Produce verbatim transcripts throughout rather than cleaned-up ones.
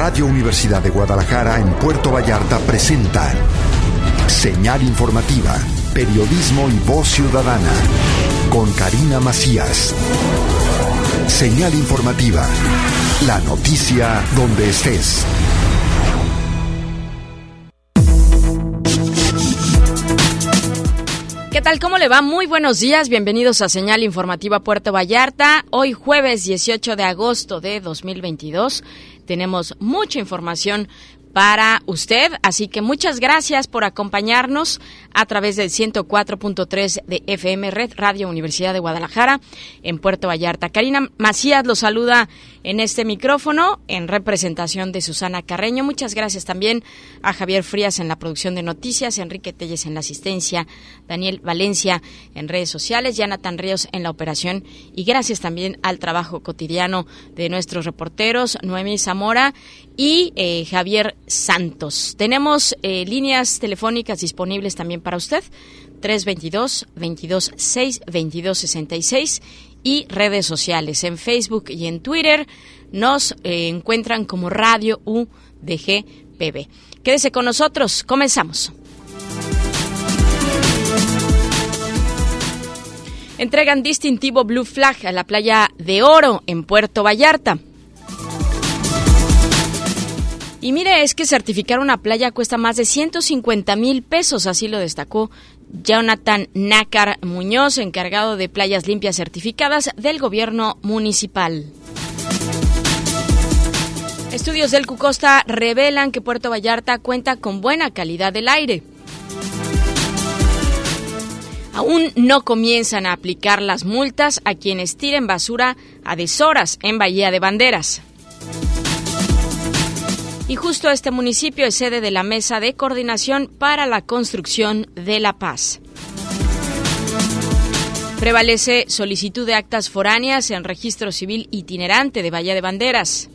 Radio Universidad de Guadalajara en Puerto Vallarta presenta Señal Informativa, periodismo y voz ciudadana, con Karina Macías. Señal Informativa, la noticia donde estés. ¿Qué tal? ¿Cómo le va? Muy buenos días, bienvenidos a Señal Informativa Puerto Vallarta. Hoy jueves dieciocho de agosto de dos mil veintidós tenemos mucha información para usted, así que muchas gracias por acompañarnos a través del ciento cuatro punto tres de F M Red Radio Universidad de Guadalajara en Puerto Vallarta. Karina Macías lo saluda en este micrófono en representación de Susana Carreño. Muchas gracias también a Javier Frías en la producción de noticias, Enrique Telles en la asistencia, Daniel Valencia en redes sociales, Jonathan Ríos en la operación y gracias también al trabajo cotidiano de nuestros reporteros, Noemí Zamora y eh, Javier Santos. Tenemos eh, líneas telefónicas disponibles también para usted, tres dos dos, veintidós seis, veintidós sesenta y seis y redes sociales. En Facebook y en Twitter nos eh, encuentran como Radio U D G P B. Quédese con nosotros, comenzamos. Entregan distintivo Blue Flag a la playa de Oro en Puerto Vallarta. Y mire, es que certificar una playa cuesta más de ciento cincuenta mil pesos, así lo destacó Jonathan Nácar Muñoz, encargado de playas limpias certificadas del gobierno municipal. Estudios del Cucosta revelan que Puerto Vallarta cuenta con buena calidad del aire. Aún no comienzan a aplicar las multas a quienes tiren basura a deshoras en Bahía de Banderas. Y justo este municipio es sede de la Mesa de Coordinación para la Construcción de la Paz. Prevalece solicitud de actas foráneas en registro civil itinerante de Bahía de Banderas.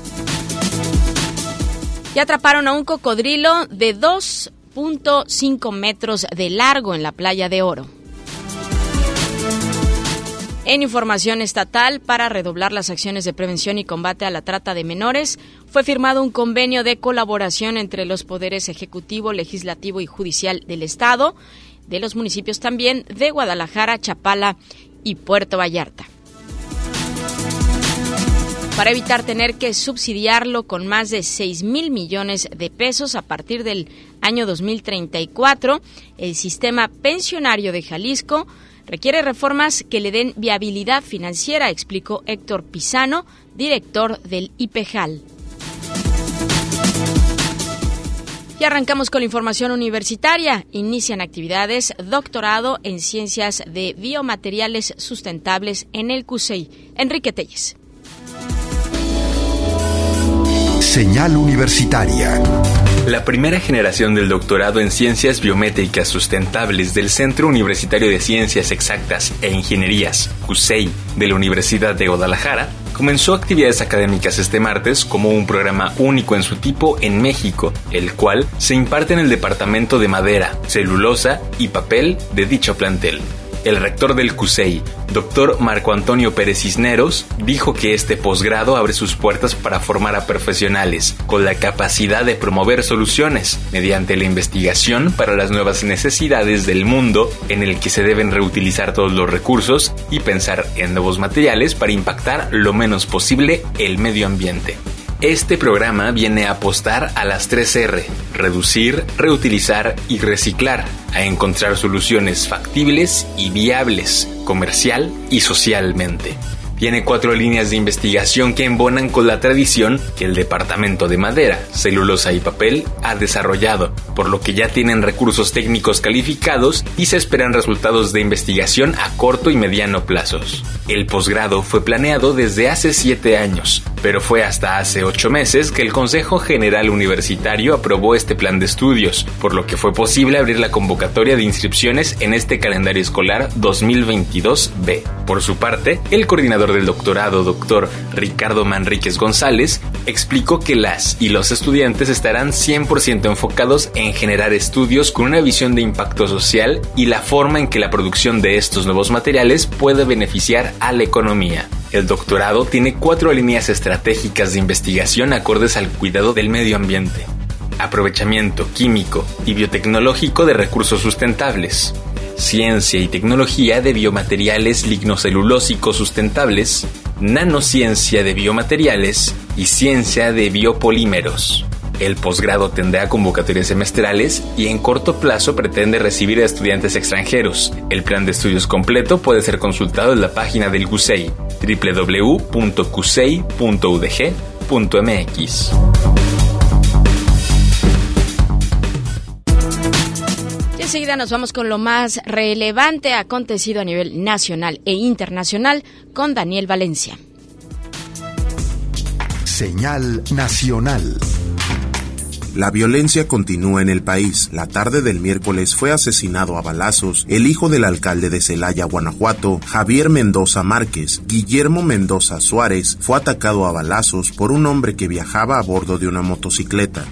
Y atraparon a un cocodrilo de dos punto cinco metros de largo en la playa de Oro. En información estatal, para redoblar las acciones de prevención y combate a la trata de menores, fue firmado un convenio de colaboración entre los poderes ejecutivo, legislativo y judicial del Estado, de los municipios también de Guadalajara, Chapala y Puerto Vallarta. Para evitar tener que subsidiarlo con más de seis mil millones de pesos a partir del año dos mil treinta y cuatro, el sistema pensionario de Jalisco requiere reformas que le den viabilidad financiera, explicó Héctor Pisano, director del IPEJAL. Y arrancamos con la información universitaria. Inician actividades doctorado en Ciencias de Biomateriales Sustentables en el C U S E I. Enrique Telles. Señal Universitaria. La primera generación del doctorado en Ciencias Biométricas Sustentables del Centro Universitario de Ciencias Exactas e Ingenierías, C U S E I, de la Universidad de Guadalajara, comenzó actividades académicas este martes como un programa único en su tipo en México, el cual se imparte en el Departamento de Madera, Celulosa y Papel de dicho plantel. El rector del C U S E I, doctor Marco Antonio Pérez Cisneros, dijo que este posgrado abre sus puertas para formar a profesionales con la capacidad de promover soluciones mediante la investigación para las nuevas necesidades del mundo en el que se deben reutilizar todos los recursos y pensar en nuevos materiales para impactar lo menos posible el medio ambiente. Este programa viene a apostar a las tres R, reducir, reutilizar y reciclar, a encontrar soluciones factibles y viables, comercial y socialmente. Tiene cuatro líneas de investigación que embonan con la tradición que el Departamento de Madera, Celulosa y Papel ha desarrollado, por lo que ya tienen recursos técnicos calificados y se esperan resultados de investigación a corto y mediano plazos. El posgrado fue planeado desde hace siete años, pero fue hasta hace ocho meses que el Consejo General Universitario aprobó este plan de estudios, por lo que fue posible abrir la convocatoria de inscripciones en este calendario escolar dos mil veintidós B. Por su parte, el coordinador del doctorado, doctor Ricardo Manríquez González, explicó que las y los estudiantes estarán cien por ciento enfocados en generar estudios con una visión de impacto social y la forma en que la producción de estos nuevos materiales puede beneficiar a la economía. El doctorado tiene cuatro líneas estratégicas de investigación acordes al cuidado del medio ambiente: aprovechamiento químico y biotecnológico de recursos sustentables, ciencia y tecnología de biomateriales lignocelulósicos sustentables, nanociencia de biomateriales y ciencia de biopolímeros. El posgrado tendrá convocatorias semestrales y en corto plazo pretende recibir a estudiantes extranjeros. El plan de estudios completo puede ser consultado en la página del CUSEI, doble u doble u doble u punto cusei punto u d g punto m x. Enseguida nos vamos con lo más relevante acontecido a nivel nacional e internacional con Daniel Valencia. Señal nacional. La violencia continúa en el país. La tarde del miércoles fue asesinado a balazos el hijo del alcalde de Celaya, Guanajuato, Javier Mendoza Márquez. Guillermo Mendoza Suárez fue atacado a balazos por un hombre que viajaba a bordo de una motocicleta.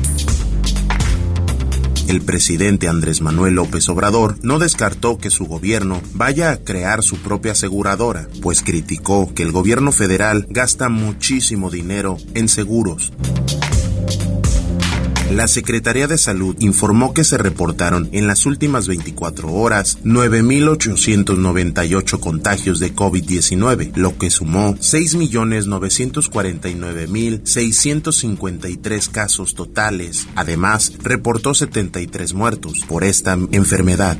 El presidente Andrés Manuel López Obrador no descartó que su gobierno vaya a crear su propia aseguradora, pues criticó que el gobierno federal gasta muchísimo dinero en seguros. La Secretaría de Salud informó que se reportaron en las últimas veinticuatro horas nueve mil ochocientos noventa y ocho contagios de COVID diecinueve, lo que sumó seis millones novecientos cuarenta y nueve mil seiscientos cincuenta y tres casos totales. Además, reportó setenta y tres muertos por esta enfermedad.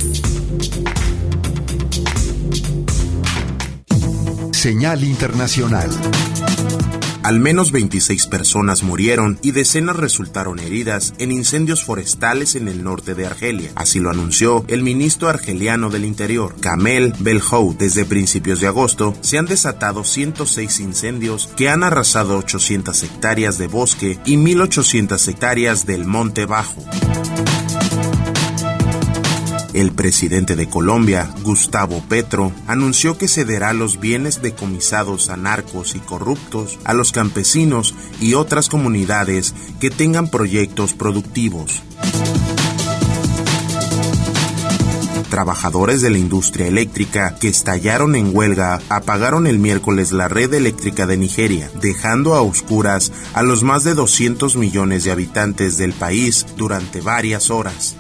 Señal internacional. Al menos veintiséis personas murieron y decenas resultaron heridas en incendios forestales en el norte de Argelia. Así lo anunció el ministro argeliano del Interior, Kamel Belhout. Desde principios de agosto se han desatado ciento seis incendios que han arrasado ochocientas hectáreas de bosque y mil ochocientas hectáreas del Monte Bajo. El presidente de Colombia, Gustavo Petro, anunció que cederá los bienes decomisados a narcos y corruptos a los campesinos y otras comunidades que tengan proyectos productivos. Trabajadores de la industria eléctrica que estallaron en huelga apagaron el miércoles la red eléctrica de Nigeria, dejando a oscuras a los más de doscientos millones de habitantes del país durante varias horas.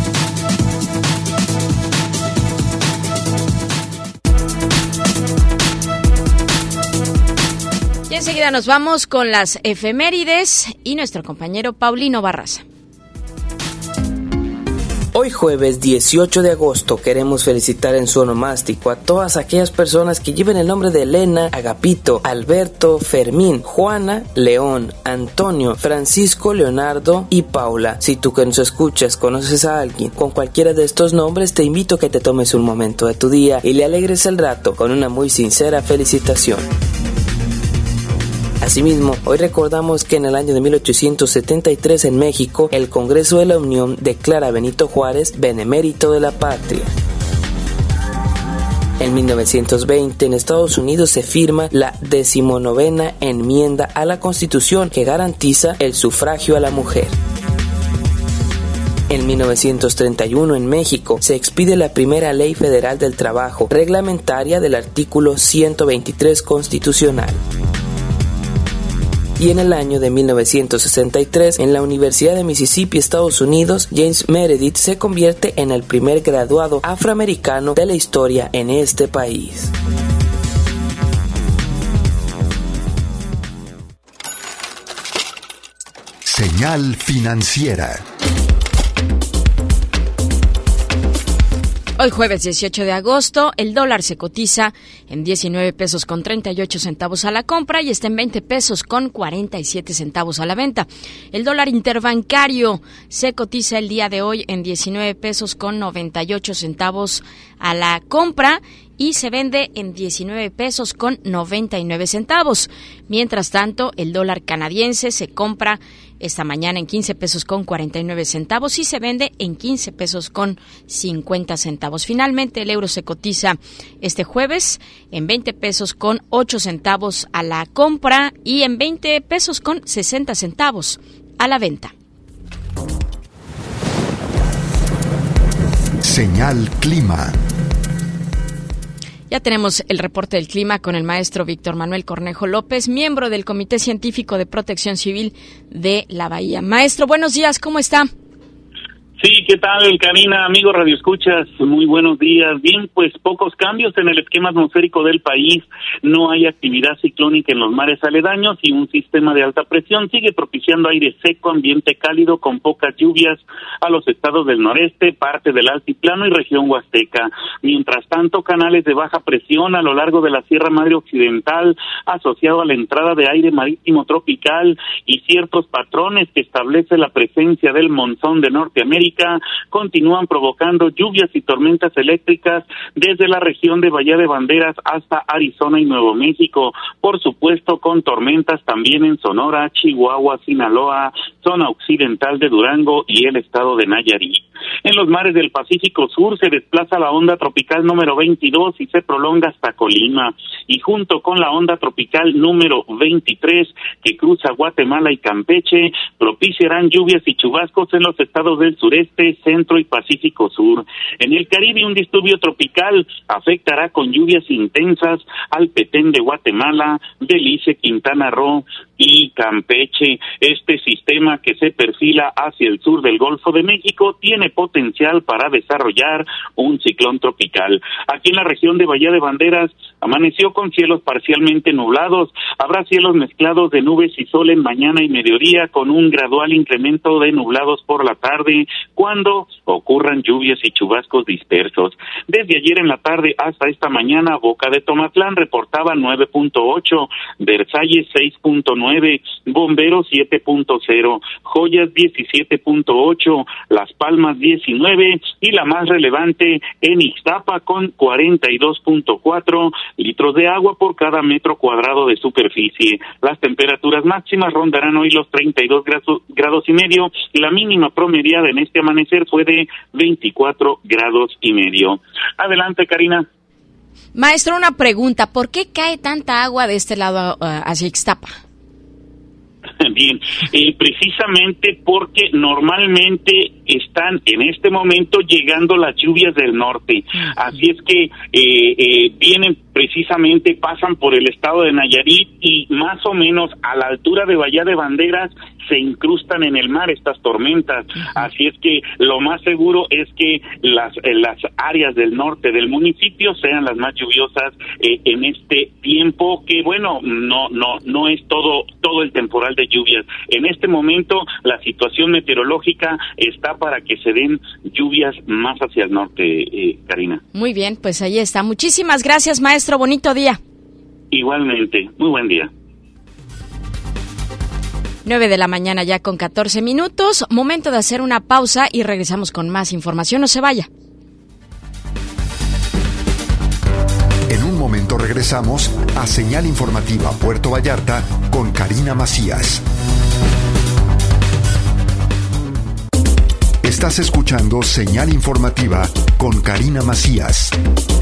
Enseguida nos vamos con las efemérides y nuestro compañero Paulino Barraza. Hoy jueves dieciocho de agosto queremos felicitar en su onomástico a todas aquellas personas que lleven el nombre de Elena, Agapito, Alberto, Fermín, Juana, León, Antonio, Francisco, Leonardo y Paula. Si tú que nos escuchas conoces a alguien con cualquiera de estos nombres, te invito a que te tomes un momento de tu día y le alegres el rato con una muy sincera felicitación. Asimismo, hoy recordamos que en el año de mil ochocientos setenta y tres en México, el Congreso de la Unión declara a Benito Juárez benemérito de la patria. En mil novecientos veinte, en Estados Unidos se firma la decimonovena enmienda a la Constitución que garantiza el sufragio a la mujer. En mil novecientos treinta y uno en México se expide la primera Ley Federal del Trabajo, reglamentaria del artículo ciento veintitrés constitucional. Y en el año de mil novecientos sesenta y tres, en la Universidad de Mississippi, Estados Unidos, James Meredith se convierte en el primer graduado afroamericano de la historia en este país. Señal financiera. Hoy jueves dieciocho de agosto, el dólar se cotiza en diecinueve pesos con treinta y ocho centavos a la compra y está en veinte pesos con cuarenta y siete centavos a la venta. El dólar interbancario se cotiza el día de hoy en diecinueve pesos con noventa y ocho centavos a la compra y se vende en diecinueve pesos con noventa y nueve centavos. Mientras tanto, el dólar canadiense se compra esta mañana en quince pesos con cuarenta y nueve centavos y se vende en quince pesos con cincuenta centavos. Finalmente, el euro se cotiza este jueves en veinte pesos con ocho centavos a la compra y en veinte pesos con sesenta centavos a la venta. Señal clima. Ya tenemos el reporte del clima con el maestro Víctor Manuel Cornejo López, miembro del Comité Científico de Protección Civil de la Bahía. Maestro, buenos días, ¿cómo está? Sí, ¿qué tal, Karina? Amigos radioescuchas, muy buenos días. Bien, pues pocos cambios en el esquema atmosférico del país. No hay actividad ciclónica en los mares aledaños y un sistema de alta presión sigue propiciando aire seco, ambiente cálido con pocas lluvias a los estados del noreste, parte del altiplano y región huasteca. Mientras tanto, canales de baja presión a lo largo de la Sierra Madre Occidental, asociado a la entrada de aire marítimo tropical y ciertos patrones que establece la presencia del monzón de Norteamérica, continúan provocando lluvias y tormentas eléctricas desde la región de Bahía de Banderas hasta Arizona y Nuevo México, por supuesto con tormentas también en Sonora, Chihuahua, Sinaloa, zona occidental de Durango y el estado de Nayarit. En los mares del Pacífico Sur se desplaza la onda tropical número veintidós y se prolonga hasta Colima, y junto con la onda tropical número veintitrés que cruza Guatemala y Campeche, propiciarán lluvias y chubascos en los estados del sureste, centro y Pacífico Sur. En el Caribe, un disturbio tropical afectará con lluvias intensas al Petén de Guatemala, Belice, Quintana Roo y Campeche. Este sistema que se perfila hacia el sur del Golfo de México tiene potencial para desarrollar un ciclón tropical. Aquí en la región de Bahía de Banderas amaneció con cielos parcialmente nublados. Habrá cielos mezclados de nubes y sol en mañana y mediodía, con un gradual incremento de nublados por la tarde, cuando ocurran lluvias y chubascos dispersos. Desde ayer en la tarde hasta esta mañana, Boca de Tomatlán reportaba nueve punto ocho, Versalles seis punto nueve, Bomberos siete punto cero, Joyas diecisiete punto ocho, Las Palmas diecinueve y la más relevante en Ixtapa con cuarenta y dos punto cuatro litros de agua por cada metro cuadrado de superficie. Las temperaturas máximas rondarán hoy los treinta y dos grados y medio, y la mínima promediada en este amanecer fue de veinticuatro grados y medio. Adelante, Karina. Maestro, una pregunta, ¿por qué cae tanta agua de este lado uh, hacia Ixtapa? Bien, eh, precisamente porque normalmente están en este momento llegando las lluvias del norte, así es que eh, eh, vienen precisamente, pasan por el estado de Nayarit y más o menos a la altura de Bahía de Banderas se incrustan en el mar estas tormentas, así es que lo más seguro es que las eh, las áreas del norte del municipio sean las más lluviosas eh, en este tiempo, que bueno, no no no es todo todo el temporal de lluvias. En este momento la situación meteorológica está para que se den lluvias más hacia el norte, eh, Karina. Muy bien, pues ahí está. Muchísimas gracias, maestro. Bonito día. Igualmente. Muy buen día. nueve de la mañana ya con catorce minutos. Momento de hacer una pausa y regresamos con más información. No se vaya. En un momento regresamos a Señal Informativa Puerto Vallarta con Karina Macías. Estás escuchando Señal Informativa con Karina Macías.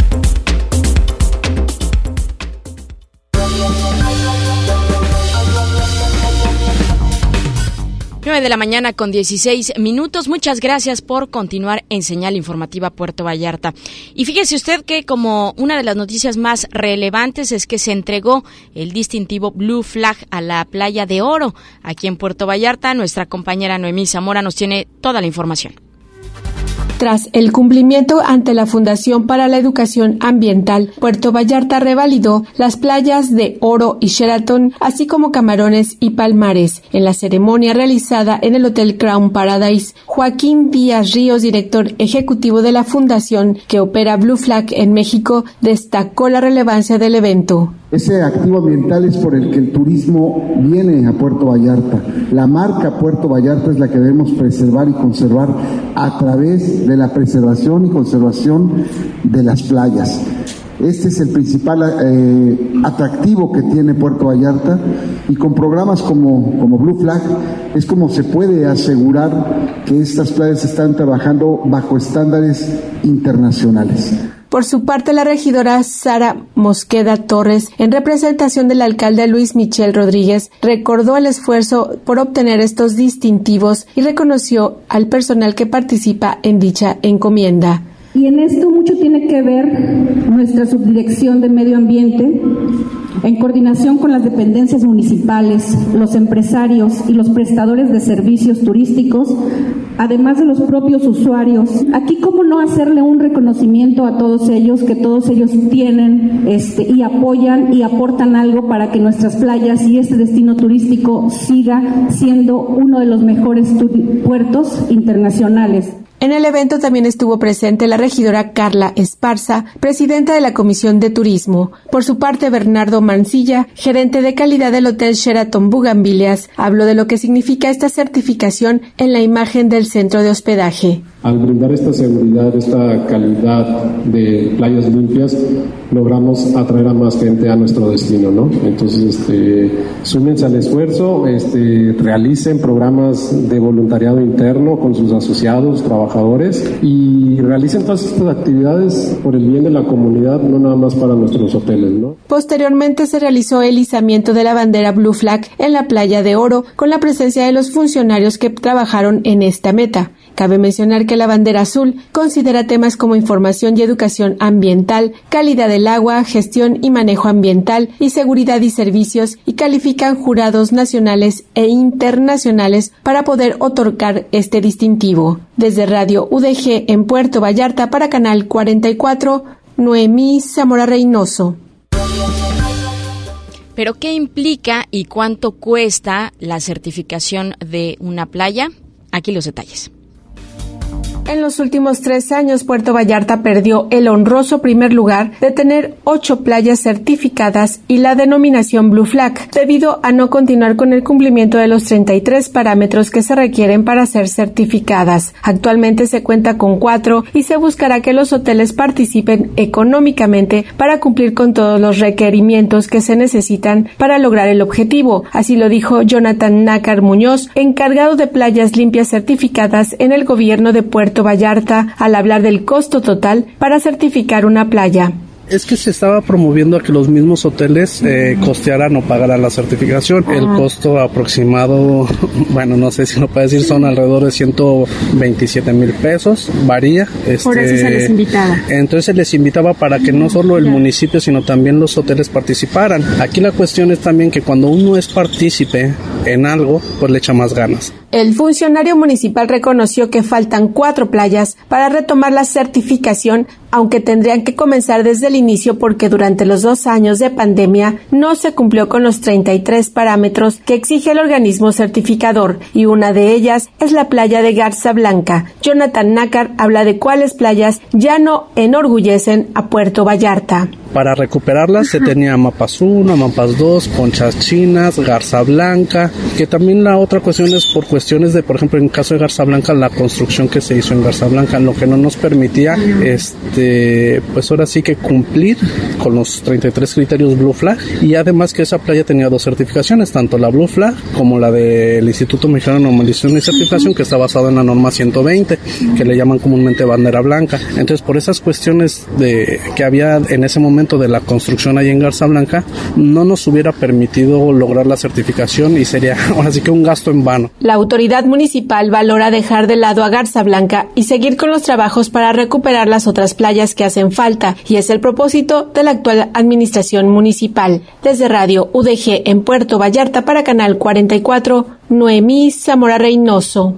nueve de la mañana con dieciséis minutos. Muchas gracias por continuar en Señal Informativa Puerto Vallarta. Y fíjese usted que como una de las noticias más relevantes es que se entregó el distintivo Blue Flag a la Playa de Oro aquí en Puerto Vallarta. Nuestra compañera Noemí Zamora nos tiene toda la información. Tras el cumplimiento ante la Fundación para la Educación Ambiental, Puerto Vallarta revalidó las playas de Oro y Sheraton, así como Camarones y Palmares. En la ceremonia realizada en el Hotel Crown Paradise, Joaquín Díaz Ríos, director ejecutivo de la fundación que opera Blue Flag en México, destacó la relevancia del evento. Ese activo ambiental es por el que el turismo viene a Puerto Vallarta. La marca Puerto Vallarta es la que debemos preservar y conservar a través de la preservación y conservación de las playas. Este es el principal eh, atractivo que tiene Puerto Vallarta, y con programas como, como Blue Flag es como se puede asegurar que estas playas están trabajando bajo estándares internacionales. Por su parte, la regidora Sara Mosqueda Torres, en representación del alcalde Luis Michel Rodríguez, recordó el esfuerzo por obtener estos distintivos y reconoció al personal que participa en dicha encomienda. Y en esto mucho tiene que ver nuestra subdirección de medio ambiente, en coordinación con las dependencias municipales, los empresarios y los prestadores de servicios turísticos, además de los propios usuarios. Aquí, cómo no hacerle un reconocimiento a todos ellos, que todos ellos tienen este, y apoyan y aportan algo para que nuestras playas y este destino turístico siga siendo uno de los mejores turi- puertos internacionales. En el evento también estuvo presente la regidora Carla Esparza, presidenta de la Comisión de Turismo. Por su parte, Bernardo Mancilla, gerente de calidad del Hotel Sheraton Bugambilias, habló de lo que significa esta certificación en la imagen del centro de hospedaje. Al brindar esta seguridad, esta calidad de playas limpias, logramos atraer a más gente a nuestro destino, ¿no? Entonces, este, súmense al esfuerzo, este, realicen programas de voluntariado interno con sus asociados, trabajadores, y realicen todas estas actividades por el bien de la comunidad, no nada más para nuestros hoteles, ¿no? Posteriormente se realizó el izamiento de la bandera Blue Flag en la playa de Oro, con la presencia de los funcionarios que trabajaron en esta meta. Cabe mencionar que la bandera azul considera temas como información y educación ambiental, calidad del agua, gestión y manejo ambiental y seguridad y servicios, y califican jurados nacionales e internacionales para poder otorgar este distintivo. Desde Radio U D G en Puerto Vallarta para Canal cuarenta y cuatro, Noemí Zamora Reynoso. ¿Pero qué implica y cuánto cuesta la certificación de una playa? Aquí los detalles. En los últimos tres años, Puerto Vallarta perdió el honroso primer lugar de tener ocho playas certificadas y la denominación Blue Flag, debido a no continuar con el cumplimiento de los treinta y tres parámetros que se requieren para ser certificadas. Actualmente se cuenta con cuatro y se buscará que los hoteles participen económicamente para cumplir con todos los requerimientos que se necesitan para lograr el objetivo. Así lo dijo Jonathan Nácar Muñoz, encargado de playas limpias certificadas en el gobierno de Puerto Vallarta, al hablar del costo total para certificar una playa. Es que se estaba promoviendo a que los mismos hoteles eh, costearan o pagaran la certificación. Ajá. El costo aproximado, bueno, no sé si no puede decir, son alrededor de ciento veintisiete mil pesos, varía. Este, Por eso se les invitaba. Entonces se les invitaba para que no solo el municipio, sino también los hoteles participaran. Aquí la cuestión es también que cuando uno es partícipe en algo, pues le echa más ganas. El funcionario municipal reconoció que faltan cuatro playas para retomar la certificación, aunque tendrían que comenzar desde el inicio porque durante los dos años de pandemia no se cumplió con los treinta y tres parámetros que exige el organismo certificador, y una de ellas es la playa de Garza Blanca. Jonathan Nácar habla de cuáles playas ya no enorgullecen a Puerto Vallarta. Para recuperarlas se tenía Mapas uno, Mapas dos, Conchas Chinas, Garza Blanca, que también la otra cuestión es por cuestiones de, por ejemplo, en el caso de Garza Blanca, la construcción que se hizo en Garza Blanca, lo que no nos permitía, este, pues ahora sí que cumplir con los treinta y tres criterios Blue Flag, y además que esa playa tenía dos certificaciones, tanto la Blue Flag como la del Instituto Mexicano de Normalización y Certificación, que está basado en la norma ciento veinte, que le llaman comúnmente bandera blanca. Entonces, por esas cuestiones de que había en ese momento de la construcción ahí en Garza Blanca, no nos hubiera permitido lograr la certificación y sería ahora sí que un gasto en vano. La autoridad municipal valora dejar de lado a Garza Blanca y seguir con los trabajos para recuperar las otras playas que hacen falta, y es el propósito de la actual administración municipal. Desde Radio U D G en Puerto Vallarta para Canal cuarenta y cuatro, Noemí Zamora Reynoso.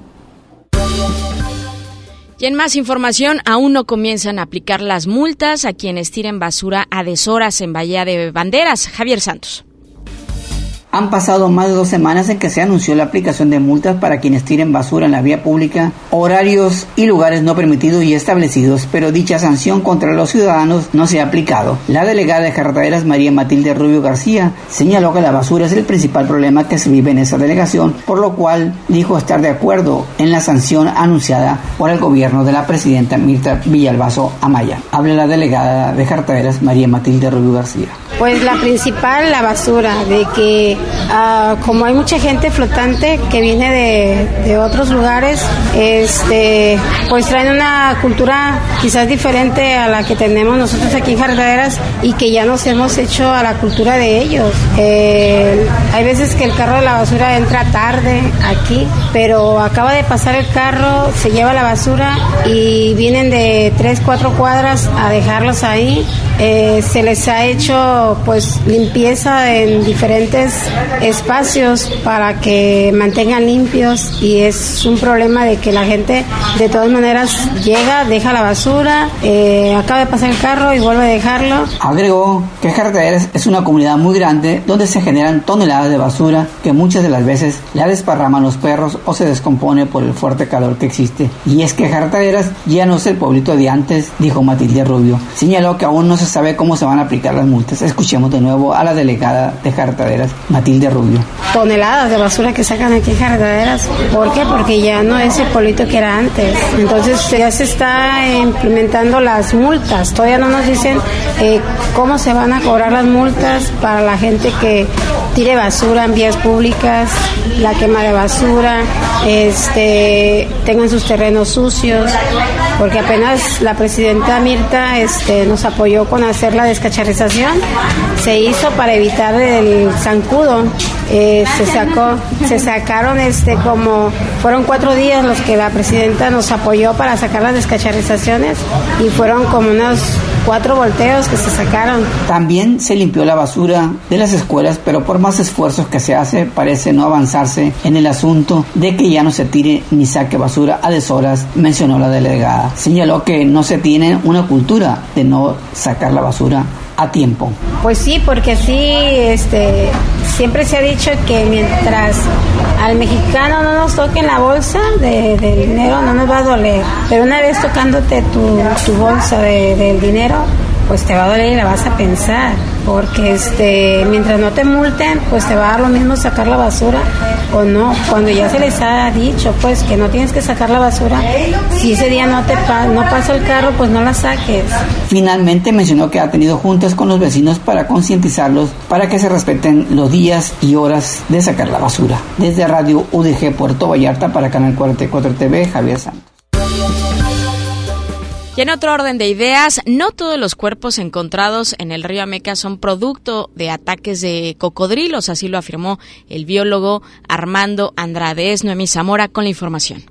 Y en más información, aún no comienzan a aplicar las multas a quienes tiren basura a deshoras en Bahía de Banderas. Javier Santos. Han pasado más de dos semanas en que se anunció la aplicación de multas para quienes tiren basura en la vía pública, horarios y lugares no permitidos y establecidos, pero dicha sanción contra los ciudadanos no se ha aplicado. La delegada de Carreteras, María Matilde Rubio García, señaló que la basura es el principal problema que se vive en esa delegación, por lo cual dijo estar de acuerdo en la sanción anunciada por el gobierno de la presidenta Mirta Villalbazo Amaya. Habla la delegada de Carreteras, María Matilde Rubio García. Pues la principal, la basura, de que uh, como hay mucha gente flotante que viene de, de otros lugares, este, pues traen una cultura quizás diferente a la que tenemos nosotros aquí en Jartaderas y que ya nos hemos hecho a la cultura de ellos. Eh, hay veces que el carro de la basura entra tarde aquí, pero acaba de pasar el carro, se lleva la basura y vienen de tres, cuatro cuadras a dejarlos ahí. Eh, se les ha hecho pues limpieza en diferentes espacios para que mantengan limpios y es un problema de que la gente de todas maneras llega, deja la basura, eh, acaba de pasar el carro y vuelve a dejarlo. Agregó que Jartaderas es una comunidad muy grande donde se generan toneladas de basura que muchas de las veces la desparraman los perros o se descompone por el fuerte calor que existe. Y es que Jartaderas ya no es el pueblito de antes, dijo Matilde Rubio. Señaló que aún no se sabe cómo se van a aplicar las multas. Escuchemos de nuevo a la delegada de Jartaderas, Matilde Rubio. Toneladas de basura que sacan aquí en Jartaderas. ¿Por qué? Porque ya no es el pueblito que era antes. Entonces ya se está implementando las multas. Todavía no nos dicen eh, cómo se van a cobrar las multas para la gente que tire basura en vías públicas, la quema de basura, este, tengan sus terrenos sucios, porque apenas la presidenta Mirta este, nos apoyó con hacer la descacharrización, se hizo para evitar el zancudo. Eh, se sacó, se sacaron este como fueron cuatro días los que la presidenta nos apoyó para sacar las descacharrizaciones y fueron como unos cuatro volteos que se sacaron. También se limpió la basura de las escuelas, pero por más esfuerzos que se hace parece no avanzarse en el asunto de que ya no se tire ni saque basura a deshoras, mencionó la delegada. Señaló que no se tiene una cultura de no sacar la basura a tiempo. Pues sí, porque sí, este, siempre se ha dicho que mientras al mexicano no nos toque en la bolsa de, del dinero no nos va a doler, pero una vez tocándote tu, tu bolsa de, del dinero, pues te va a doler y la vas a pensar, porque este, mientras no te multen, pues te va a dar lo mismo sacar la basura o no. Cuando ya se les ha dicho, pues, que no tienes que sacar la basura, si ese día no te pa- no pasa el carro, pues no la saques. Finalmente mencionó que ha tenido juntas con los vecinos para concientizarlos para que se respeten los días y horas de sacar la basura. Desde Radio U D G Puerto Vallarta para Canal cuarenta y cuatro T V, Javier Santos. Y en otro orden de ideas, no todos los cuerpos encontrados en el río Ameca son producto de ataques de cocodrilos, así lo afirmó el biólogo Armando Andrade. Es Noemí Zamora con la información.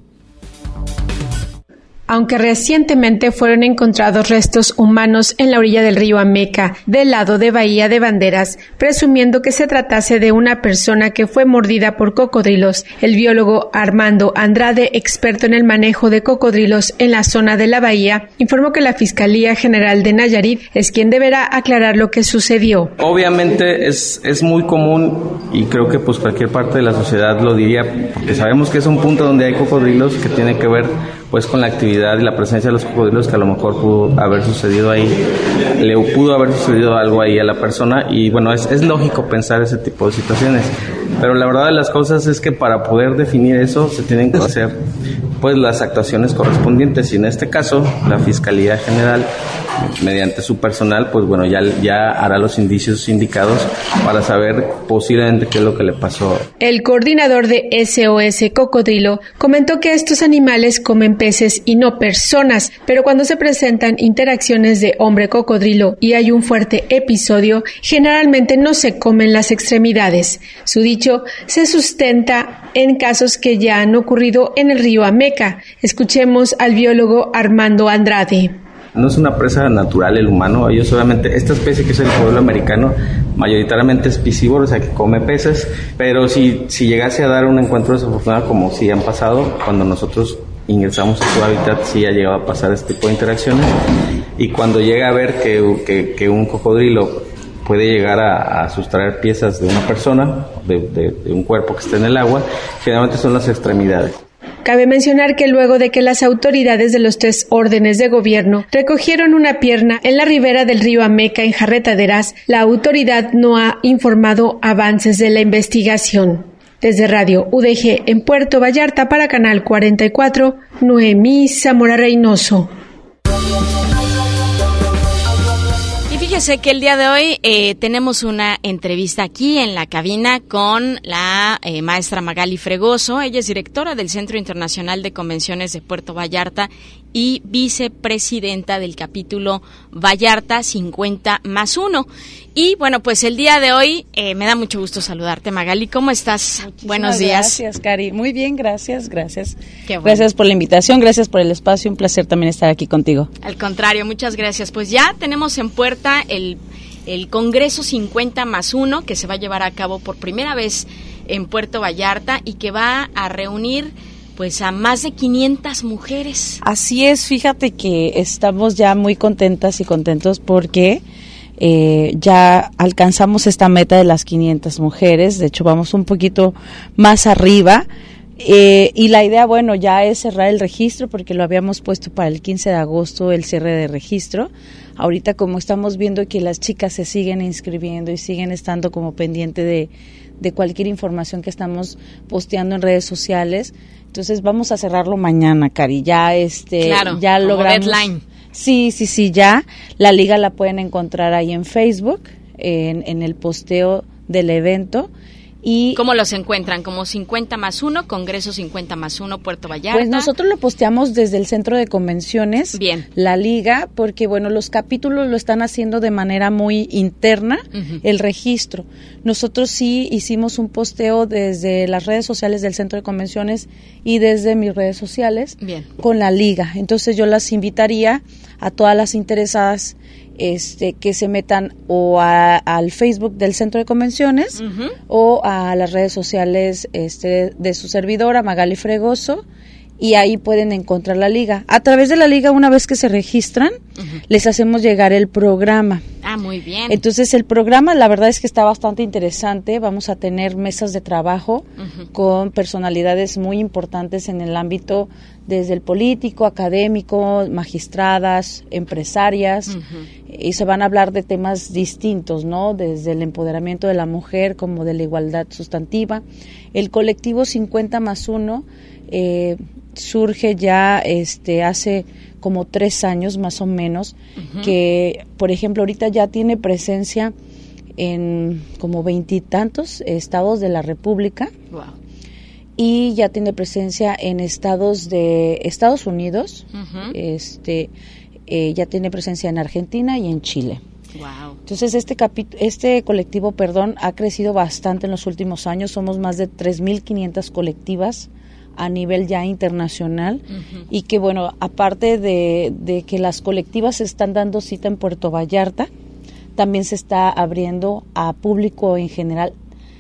Aunque recientemente fueron encontrados restos humanos en la orilla del río Ameca, del lado de Bahía de Banderas, presumiendo que se tratase de una persona que fue mordida por cocodrilos, el biólogo Armando Andrade, experto en el manejo de cocodrilos en la zona de la bahía, informó que la Fiscalía General de Nayarit es quien deberá aclarar lo que sucedió. Obviamente es, es muy común y creo que pues cualquier parte de la sociedad lo diría, porque sabemos que es un punto donde hay cocodrilos que tiene que ver pues con la actividad y la presencia de los cocodrilos que a lo mejor pudo haber sucedido ahí, le pudo haber sucedido algo ahí a la persona y bueno, es, es lógico pensar ese tipo de situaciones, pero la verdad de las cosas es que para poder definir eso se tienen que hacer pues las actuaciones correspondientes y en este caso la Fiscalía General mediante su personal pues bueno ya, ya hará los indicios indicados para saber posiblemente qué es lo que le pasó. El coordinador de S O S Cocodrilo comentó que estos animales comen peces y no personas, pero cuando se presentan interacciones de hombre cocodrilo y hay un fuerte episodio, generalmente no se comen las extremidades. Su dicho se sustenta en casos que ya han ocurrido en el río Ameca. Escuchemos al biólogo Armando Andrade. No es una presa natural el humano, ellos obviamente, esta especie que es el cocodrilo americano, mayoritariamente es piscívoro, o sea que come peces, pero si, si llegase a dar un encuentro desafortunado como si han pasado, cuando nosotros ingresamos a su hábitat, sí ha llegado a pasar este tipo de interacciones, y cuando llega a ver que, que, que un cocodrilo puede llegar a, a sustraer piezas de una persona, de, de, de un cuerpo que está en el agua, generalmente son las extremidades. Cabe mencionar que luego de que las autoridades de los tres órdenes de gobierno recogieron una pierna en la ribera del río Ameca en Jarretaderas, la autoridad no ha informado avances de la investigación. Desde Radio U D G en Puerto Vallarta para Canal cuarenta y cuatro, Noemí Zamora Reynoso. fíjese que el día de hoy eh, tenemos una entrevista aquí en la cabina con la eh, maestra Magali Fregoso. Ella es directora del Centro Internacional de Convenciones de Puerto Vallarta y vicepresidenta del capítulo Vallarta cincuenta más uno. Y bueno, pues el día de hoy eh, me da mucho gusto saludarte, Magali. ¿Cómo estás? Muchísimas Buenos días. Gracias, Cari. Muy bien, gracias, gracias. Qué bueno. Gracias por la invitación, gracias por el espacio. Un placer también estar aquí contigo. Al contrario, muchas gracias. Pues ya tenemos en puerta el, el Congreso cincuenta más uno que se va a llevar a cabo por primera vez en Puerto Vallarta y que va a reunir pues a más de quinientas mujeres. Así es, fíjate que estamos ya muy contentas y contentos porque eh, ya alcanzamos esta meta de las quinientas mujeres. De hecho, vamos un poquito más arriba. Eh, y la idea, bueno, ya es cerrar el registro porque lo habíamos puesto para el quince de agosto el cierre de registro. Ahorita como estamos viendo que las chicas se siguen inscribiendo y siguen estando como pendiente de, de cualquier información que estamos posteando en redes sociales, entonces vamos a cerrarlo mañana, Cari. Ya este, claro, ya como logramos. Deadline. Sí, sí, sí, ya. La liga la pueden encontrar ahí en Facebook, en, en el posteo del evento. Y ¿cómo los encuentran? Como cincuenta más uno, Congreso cincuenta más uno, Puerto Vallarta. Pues nosotros lo posteamos desde el Centro de Convenciones, bien, la Liga, porque bueno, los capítulos lo están haciendo de manera muy interna, uh-huh, el registro. Nosotros sí hicimos un posteo desde las redes sociales del Centro de Convenciones y desde mis redes sociales, bien, con la Liga. Entonces yo las invitaría a todas las interesadas Este, que se metan o a, al Facebook del Centro de Convenciones, uh-huh, o a las redes sociales este, de su servidora, Magali Fregoso, y ahí pueden encontrar la liga. A través de la liga, una vez que se registran, uh-huh, les hacemos llegar el programa. Ah, muy bien. Entonces, el programa, la verdad es que está bastante interesante. Vamos a tener mesas de trabajo, uh-huh, con personalidades muy importantes en el ámbito, desde el político, académico, magistradas, empresarias, uh-huh, y se van a hablar de temas distintos, ¿no? Desde el empoderamiento de la mujer como de la igualdad sustantiva. El colectivo cincuenta más uno eh, surge ya este hace como tres años más o menos, uh-huh, que por ejemplo ahorita ya tiene presencia en como veintitantos estados de la República. Wow. Y ya tiene presencia en estados de Estados Unidos, uh-huh, este eh, ya tiene presencia en Argentina y en Chile. Wow. Entonces este capi- este colectivo, perdón, ha crecido bastante en los últimos años. Somos más de tres mil quinientas colectivas a nivel ya internacional, uh-huh, y que bueno, aparte de, de que las colectivas se están dando cita en Puerto Vallarta, también se está abriendo a público en general,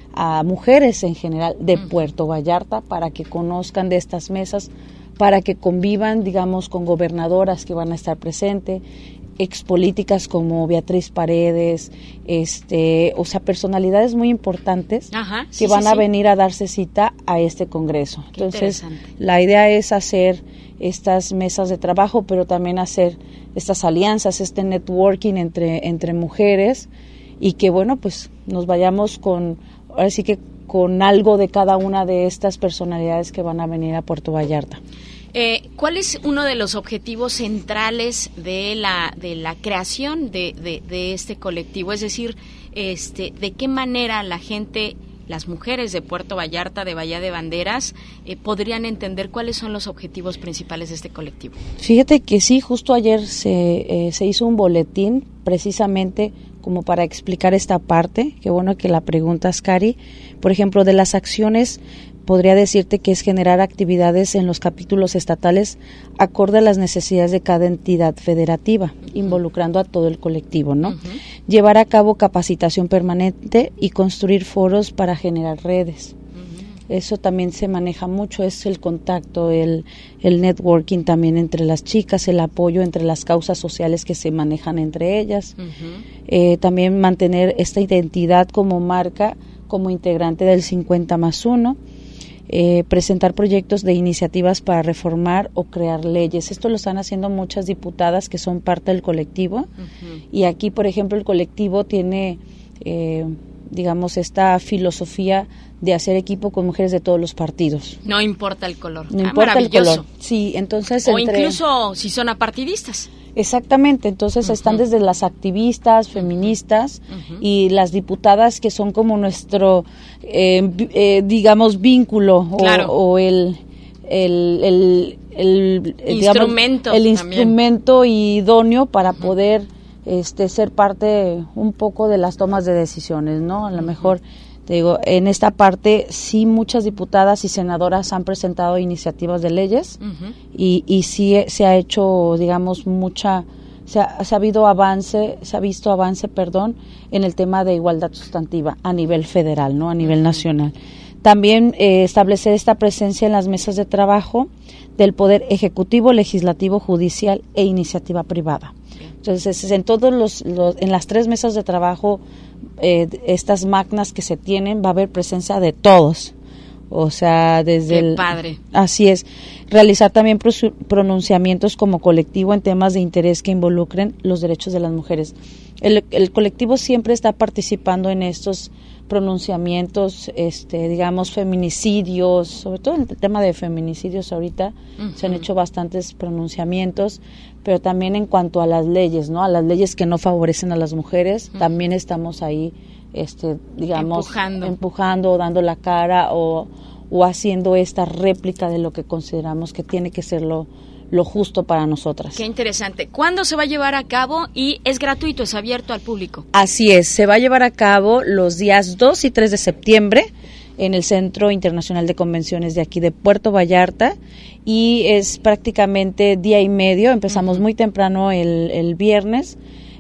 a mujeres en general de uh-huh, Puerto Vallarta, para que conozcan de estas mesas, para que convivan, digamos, con gobernadoras que van a estar presentes, expolíticas como Beatriz Paredes, este, o sea, personalidades muy importantes, ajá, que sí, van sí, a sí. venir a darse cita a este congreso. Qué Entonces, la idea es hacer estas mesas de trabajo, pero también hacer estas alianzas, este networking entre, entre mujeres, y que, bueno, pues nos vayamos con, ahora sí que con algo de cada una de estas personalidades que van a venir a Puerto Vallarta. Eh, ¿Cuál es uno de los objetivos centrales de la de la creación de, de, de este colectivo? Es decir, este, ¿de qué manera la gente, las mujeres de Puerto Vallarta, de Bahía de Banderas, eh, podrían entender cuáles son los objetivos principales de este colectivo? Fíjate que sí, justo ayer se, eh, se hizo un boletín precisamente como para explicar esta parte. Qué bueno que la preguntas, Cari. Por ejemplo, de las acciones, podría decirte que es generar actividades en los capítulos estatales acorde a las necesidades de cada entidad federativa, uh-huh, involucrando a todo el colectivo, ¿no? Uh-huh. Llevar a cabo capacitación permanente y construir foros para generar redes. Uh-huh. Eso también se maneja mucho, es el contacto, el, el networking también entre las chicas, el apoyo entre las causas sociales que se manejan entre ellas. Uh-huh. Eh, también mantener esta identidad como marca, como integrante del cincuenta más uno. Eh, presentar proyectos de iniciativas para reformar o crear leyes. Esto lo están haciendo muchas diputadas que son parte del colectivo, uh-huh, y aquí, por ejemplo, el colectivo tiene, eh, digamos, esta filosofía de hacer equipo con mujeres de todos los partidos. No importa el color. No ah, importa el color. Sí, entonces o entre... incluso si son apartidistas. Exactamente, entonces uh-huh. están desde las activistas, feministas uh-huh. y las diputadas que son como nuestro, eh, eh, digamos, vínculo claro. o, o el, el, el, el, el instrumento, digamos, el instrumento idóneo para uh-huh. poder este, ser parte un poco de las tomas de decisiones, ¿no? A lo uh-huh. mejor, te digo, en esta parte sí muchas diputadas y senadoras han presentado iniciativas de leyes uh-huh. y, y sí se ha hecho, digamos, mucha, se ha, se ha habido avance, se ha visto avance, perdón, en el tema de igualdad sustantiva a nivel federal, ¿no? A nivel uh-huh. nacional. También eh, establecer esta presencia en las mesas de trabajo del Poder Ejecutivo, Legislativo, Judicial e Iniciativa Privada. Entonces, en todos los, los en las tres mesas de trabajo, eh, estas magnas que se tienen, va a haber presencia de todos. O sea, desde Qué el... padre. Así es. Realizar también pro- pronunciamientos como colectivo en temas de interés que involucren los derechos de las mujeres. El, el colectivo siempre está participando en estos pronunciamientos, este, digamos, feminicidios, sobre todo en el tema de feminicidios ahorita uh-huh. se han hecho bastantes pronunciamientos, pero también en cuanto a las leyes, ¿no? A las leyes que no favorecen a las mujeres, uh-huh. también estamos ahí, este, digamos, empujando, empujando, dando la cara o, o haciendo esta réplica de lo que consideramos que tiene que ser lo lo justo para nosotras. Qué interesante. ¿Cuándo se va a llevar a cabo? Y es gratuito, es abierto al público. Así es, se va a llevar a cabo los días dos y tres de septiembre en el Centro Internacional de Convenciones de aquí de Puerto Vallarta y es prácticamente día y medio, empezamos uh-huh. muy temprano el, el viernes.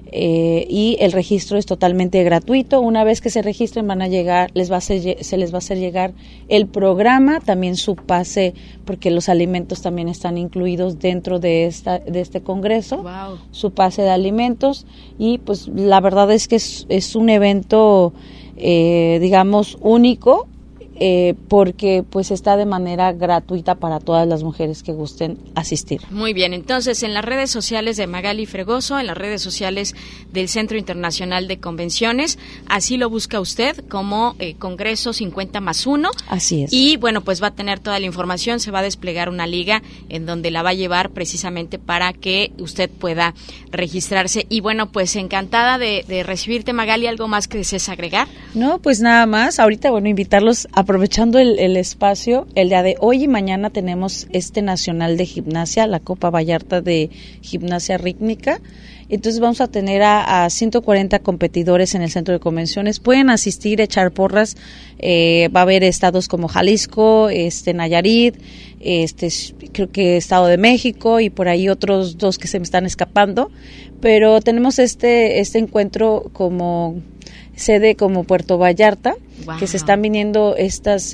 Eh, y el registro es totalmente gratuito. Una vez que se registren van a llegar, les va a hacer, se les va a hacer llegar el programa, también su pase, porque los alimentos también están incluidos dentro de esta de este congreso. Wow. Su pase de alimentos y pues la verdad es que es, es un evento, eh, digamos, único. Eh, porque pues está de manera gratuita para todas las mujeres que gusten asistir. Muy bien, entonces en las redes sociales de Magali Fregoso, en las redes sociales del Centro Internacional de Convenciones, así lo busca usted como eh, Congreso cincuenta más uno. Así es. Y bueno, pues va a tener toda la información, se va a desplegar una liga en donde la va a llevar precisamente para que usted pueda registrarse. Y bueno, pues encantada de, de recibirte, Magali. ¿Algo más que desees agregar? No, pues nada más. Ahorita, bueno, invitarlos a aprovechando el, el espacio, el día de hoy y mañana tenemos este nacional de gimnasia, la Copa Vallarta de Gimnasia Rítmica. Entonces vamos a tener a, a ciento cuarenta competidores en el centro de convenciones. Pueden asistir, echar porras. Eh, va a haber estados como Jalisco, este Nayarit, este creo que Estado de México y por ahí otros dos que se me están escapando. Pero tenemos este este encuentro como sede como Puerto Vallarta, wow. que se están viniendo estas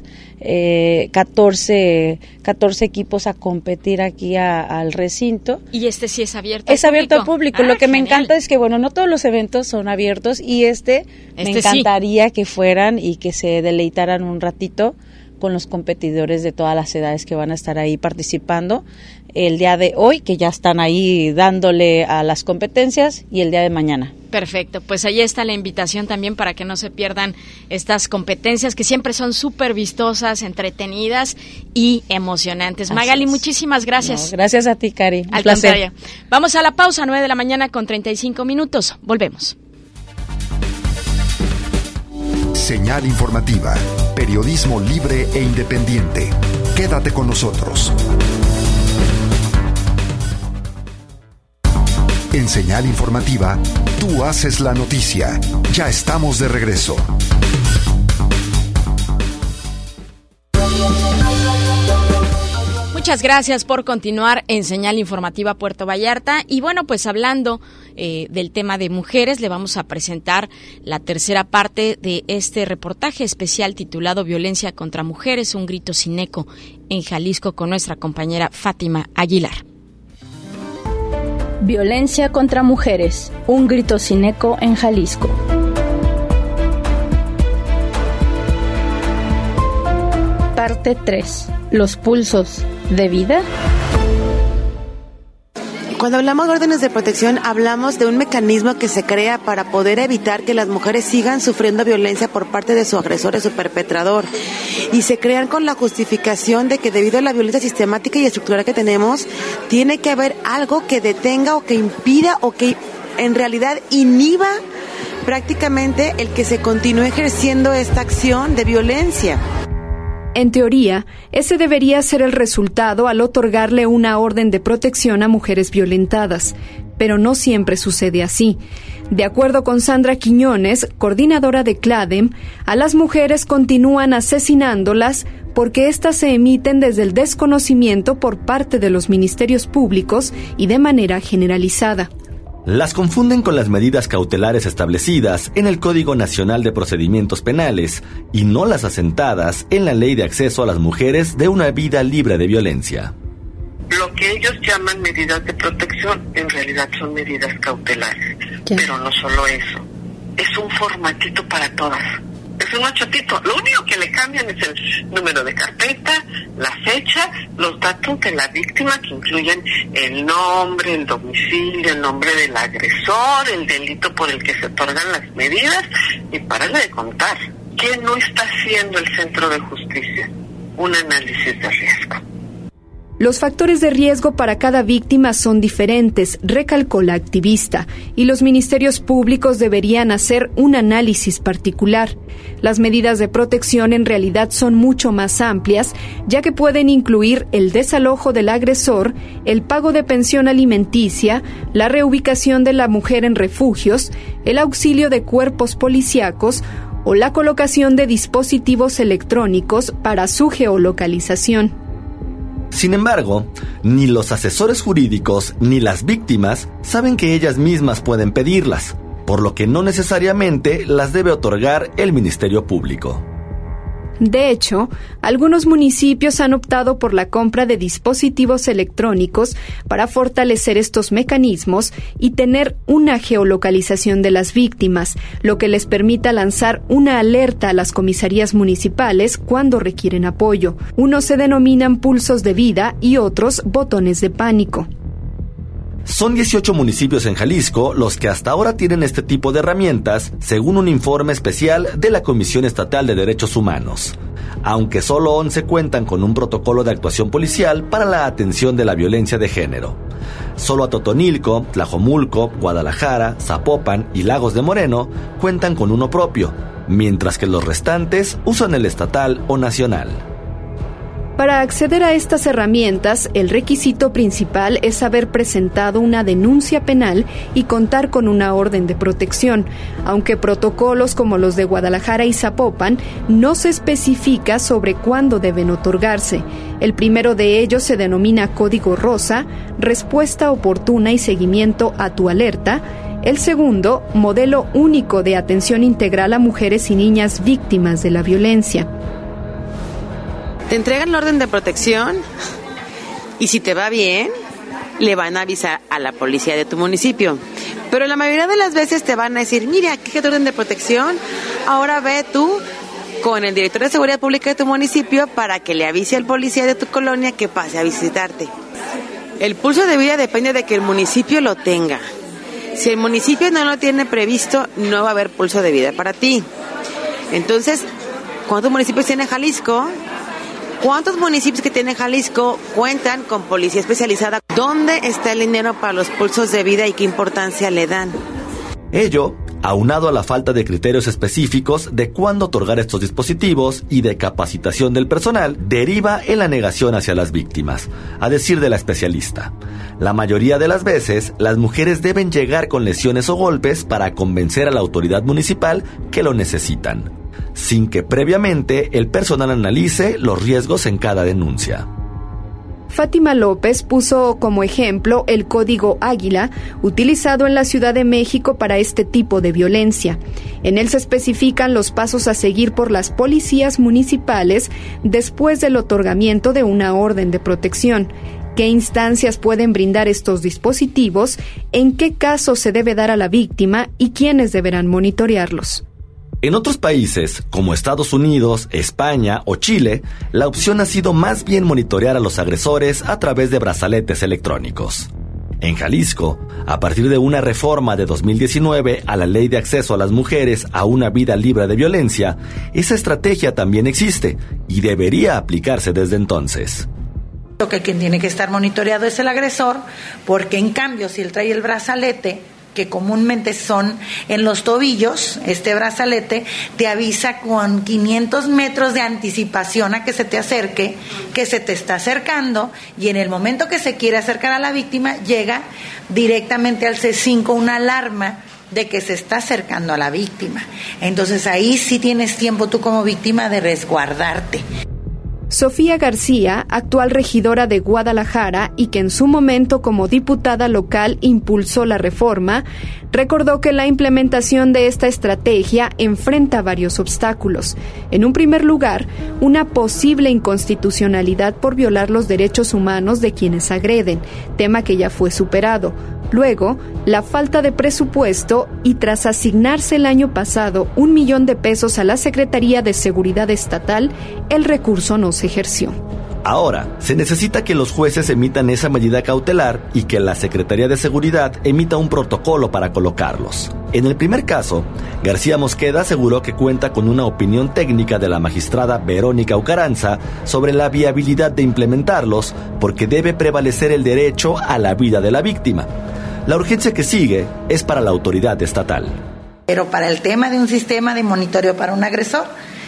eh, catorce, catorce equipos a competir aquí a, al recinto. Y este sí es abierto al es público. abierto al público. Ah, Lo que genial. Me encanta es que, bueno, no todos los eventos son abiertos y este, este me encantaría sí. que fueran y que se deleitaran un ratito con los competidores de todas las edades que van a estar ahí participando el día de hoy, que ya están ahí dándole a las competencias, y el día de mañana. Perfecto, pues ahí está la invitación también para que no se pierdan estas competencias que siempre son súper vistosas, entretenidas y emocionantes. Así Magali, es. Muchísimas gracias. No, gracias a ti, Cari. Un Al placer. contrario. Vamos a la pausa, nueve de la mañana con treinta y cinco minutos. Volvemos. Señal informativa, periodismo libre e independiente. Quédate con nosotros. En Señal Informativa, tú haces la noticia. Ya estamos de regreso. Muchas gracias por continuar en Señal Informativa Puerto Vallarta. Y bueno, pues hablando eh, del tema de mujeres, le vamos a presentar la tercera parte de este reportaje especial titulado Violencia contra Mujeres, un grito sin eco en Jalisco, con nuestra compañera Fátima Aguilar. Violencia contra mujeres, un grito sin eco en Jalisco. Parte tres. Los pulsos de vida. Cuando hablamos de órdenes de protección, hablamos de un mecanismo que se crea para poder evitar que las mujeres sigan sufriendo violencia por parte de su agresor o su perpetrador. Y se crean con la justificación de que debido a la violencia sistemática y estructural que tenemos, tiene que haber algo que detenga o que impida o que en realidad inhiba prácticamente el que se continúe ejerciendo esta acción de violencia. En teoría, ese debería ser el resultado al otorgarle una orden de protección a mujeres violentadas, pero no siempre sucede así. De acuerdo con Sandra Quiñones, coordinadora de CLADEM, a las mujeres continúan asesinándolas porque éstas se emiten desde el desconocimiento por parte de los ministerios públicos y de manera generalizada. Las confunden con las medidas cautelares establecidas en el Código Nacional de Procedimientos Penales y no las asentadas en la Ley de Acceso a las Mujeres de una Vida Libre de Violencia. Lo que ellos llaman medidas de protección, en realidad son medidas cautelares. ¿Qué? Pero no solo eso, es un formatito para todas. Es un ochotito. Lo único que le cambian es el número de carpeta, la fecha, los datos de la víctima, que incluyen el nombre, el domicilio, el nombre del agresor, el delito por el que se otorgan las medidas, y párale de contar. ¿Qué no está haciendo el Centro de Justicia? Un análisis de riesgo. Los factores de riesgo para cada víctima son diferentes, recalcó la activista, y los ministerios públicos deberían hacer un análisis particular. Las medidas de protección en realidad son mucho más amplias, ya que pueden incluir el desalojo del agresor, el pago de pensión alimenticia, la reubicación de la mujer en refugios, el auxilio de cuerpos policíacos o la colocación de dispositivos electrónicos para su geolocalización. Sin embargo, ni los asesores jurídicos ni las víctimas saben que ellas mismas pueden pedirlas, por lo que no necesariamente las debe otorgar el Ministerio Público. De hecho, algunos municipios han optado por la compra de dispositivos electrónicos para fortalecer estos mecanismos y tener una geolocalización de las víctimas, lo que les permita lanzar una alerta a las comisarías municipales cuando requieren apoyo. Unos se denominan pulsos de vida y otros botones de pánico. Son dieciocho municipios en Jalisco los que hasta ahora tienen este tipo de herramientas, según un informe especial de la Comisión Estatal de Derechos Humanos, aunque solo once cuentan con un protocolo de actuación policial para la atención de la violencia de género. Solo Atotonilco, Tlajomulco, Guadalajara, Zapopan y Lagos de Moreno cuentan con uno propio, mientras que los restantes usan el estatal o nacional. Para acceder a estas herramientas, el requisito principal es haber presentado una denuncia penal y contar con una orden de protección, aunque protocolos como los de Guadalajara y Zapopan no se especifica sobre cuándo deben otorgarse. El primero de ellos se denomina Código Rosa, respuesta oportuna y seguimiento a tu alerta. El segundo, Modelo Único de Atención Integral a Mujeres y Niñas Víctimas de la Violencia. Te entregan la orden de protección y si te va bien, le van a avisar a la policía de tu municipio. Pero la mayoría de las veces te van a decir, mira, aquí es tu orden de protección, ahora ve tú con el director de seguridad pública de tu municipio para que le avise al policía de tu colonia que pase a visitarte. El pulso de vida depende de que el municipio lo tenga. Si el municipio no lo tiene previsto, no va a haber pulso de vida para ti. Entonces, ¿cuántos municipios tiene Jalisco? ¿Cuántos municipios que tiene Jalisco cuentan con policía especializada? ¿Dónde está el dinero para los pulsos de vida y qué importancia le dan? Ello, aunado a la falta de criterios específicos de cuándo otorgar estos dispositivos y de capacitación del personal, deriva en la negación hacia las víctimas, a decir de la especialista. La mayoría de las veces, las mujeres deben llegar con lesiones o golpes para convencer a la autoridad municipal que lo necesitan, sin que previamente el personal analice los riesgos en cada denuncia. Fátima López puso como ejemplo el Código Águila, utilizado en la Ciudad de México para este tipo de violencia. En él se especifican los pasos a seguir por las policías municipales después del otorgamiento de una orden de protección. ¿Qué instancias pueden brindar estos dispositivos? ¿En qué casos se debe dar a la víctima? ¿Y quiénes deberán monitorearlos? En otros países, como Estados Unidos, España o Chile, la opción ha sido más bien monitorear a los agresores a través de brazaletes electrónicos. En Jalisco, a partir de una reforma de dos mil diecinueve a la Ley de Acceso a las Mujeres a una Vida Libre de Violencia, esa estrategia también existe y debería aplicarse desde entonces. Que quien tiene que estar monitoreado es el agresor, porque en cambio si él trae el brazalete, que comúnmente son en los tobillos, este brazalete te avisa con quinientos metros de anticipación a que se te acerque, que se te está acercando, y en el momento que se quiere acercar a la víctima, llega directamente al C cinco una alarma de que se está acercando a la víctima. Entonces ahí sí tienes tiempo tú como víctima de resguardarte. Sofía García, actual regidora de Guadalajara y que en su momento como diputada local impulsó la reforma, recordó que la implementación de esta estrategia enfrenta varios obstáculos. En un primer lugar, una posible inconstitucionalidad por violar los derechos humanos de quienes agreden, tema que ya fue superado. Luego, la falta de presupuesto y tras asignarse el año pasado un millón de pesos a la Secretaría de Seguridad Estatal, el recurso no se ejerció. Ahora, se necesita que los jueces emitan esa medida cautelar y que la Secretaría de Seguridad emita un protocolo para colocarlos. En el primer caso, García Mosqueda aseguró que cuenta con una opinión técnica de la magistrada Verónica Ucaranza sobre la viabilidad de implementarlos porque debe prevalecer el derecho a la vida de la víctima. La urgencia que sigue es para la autoridad estatal. Pero para el tema de un sistema de monitoreo para un agresor,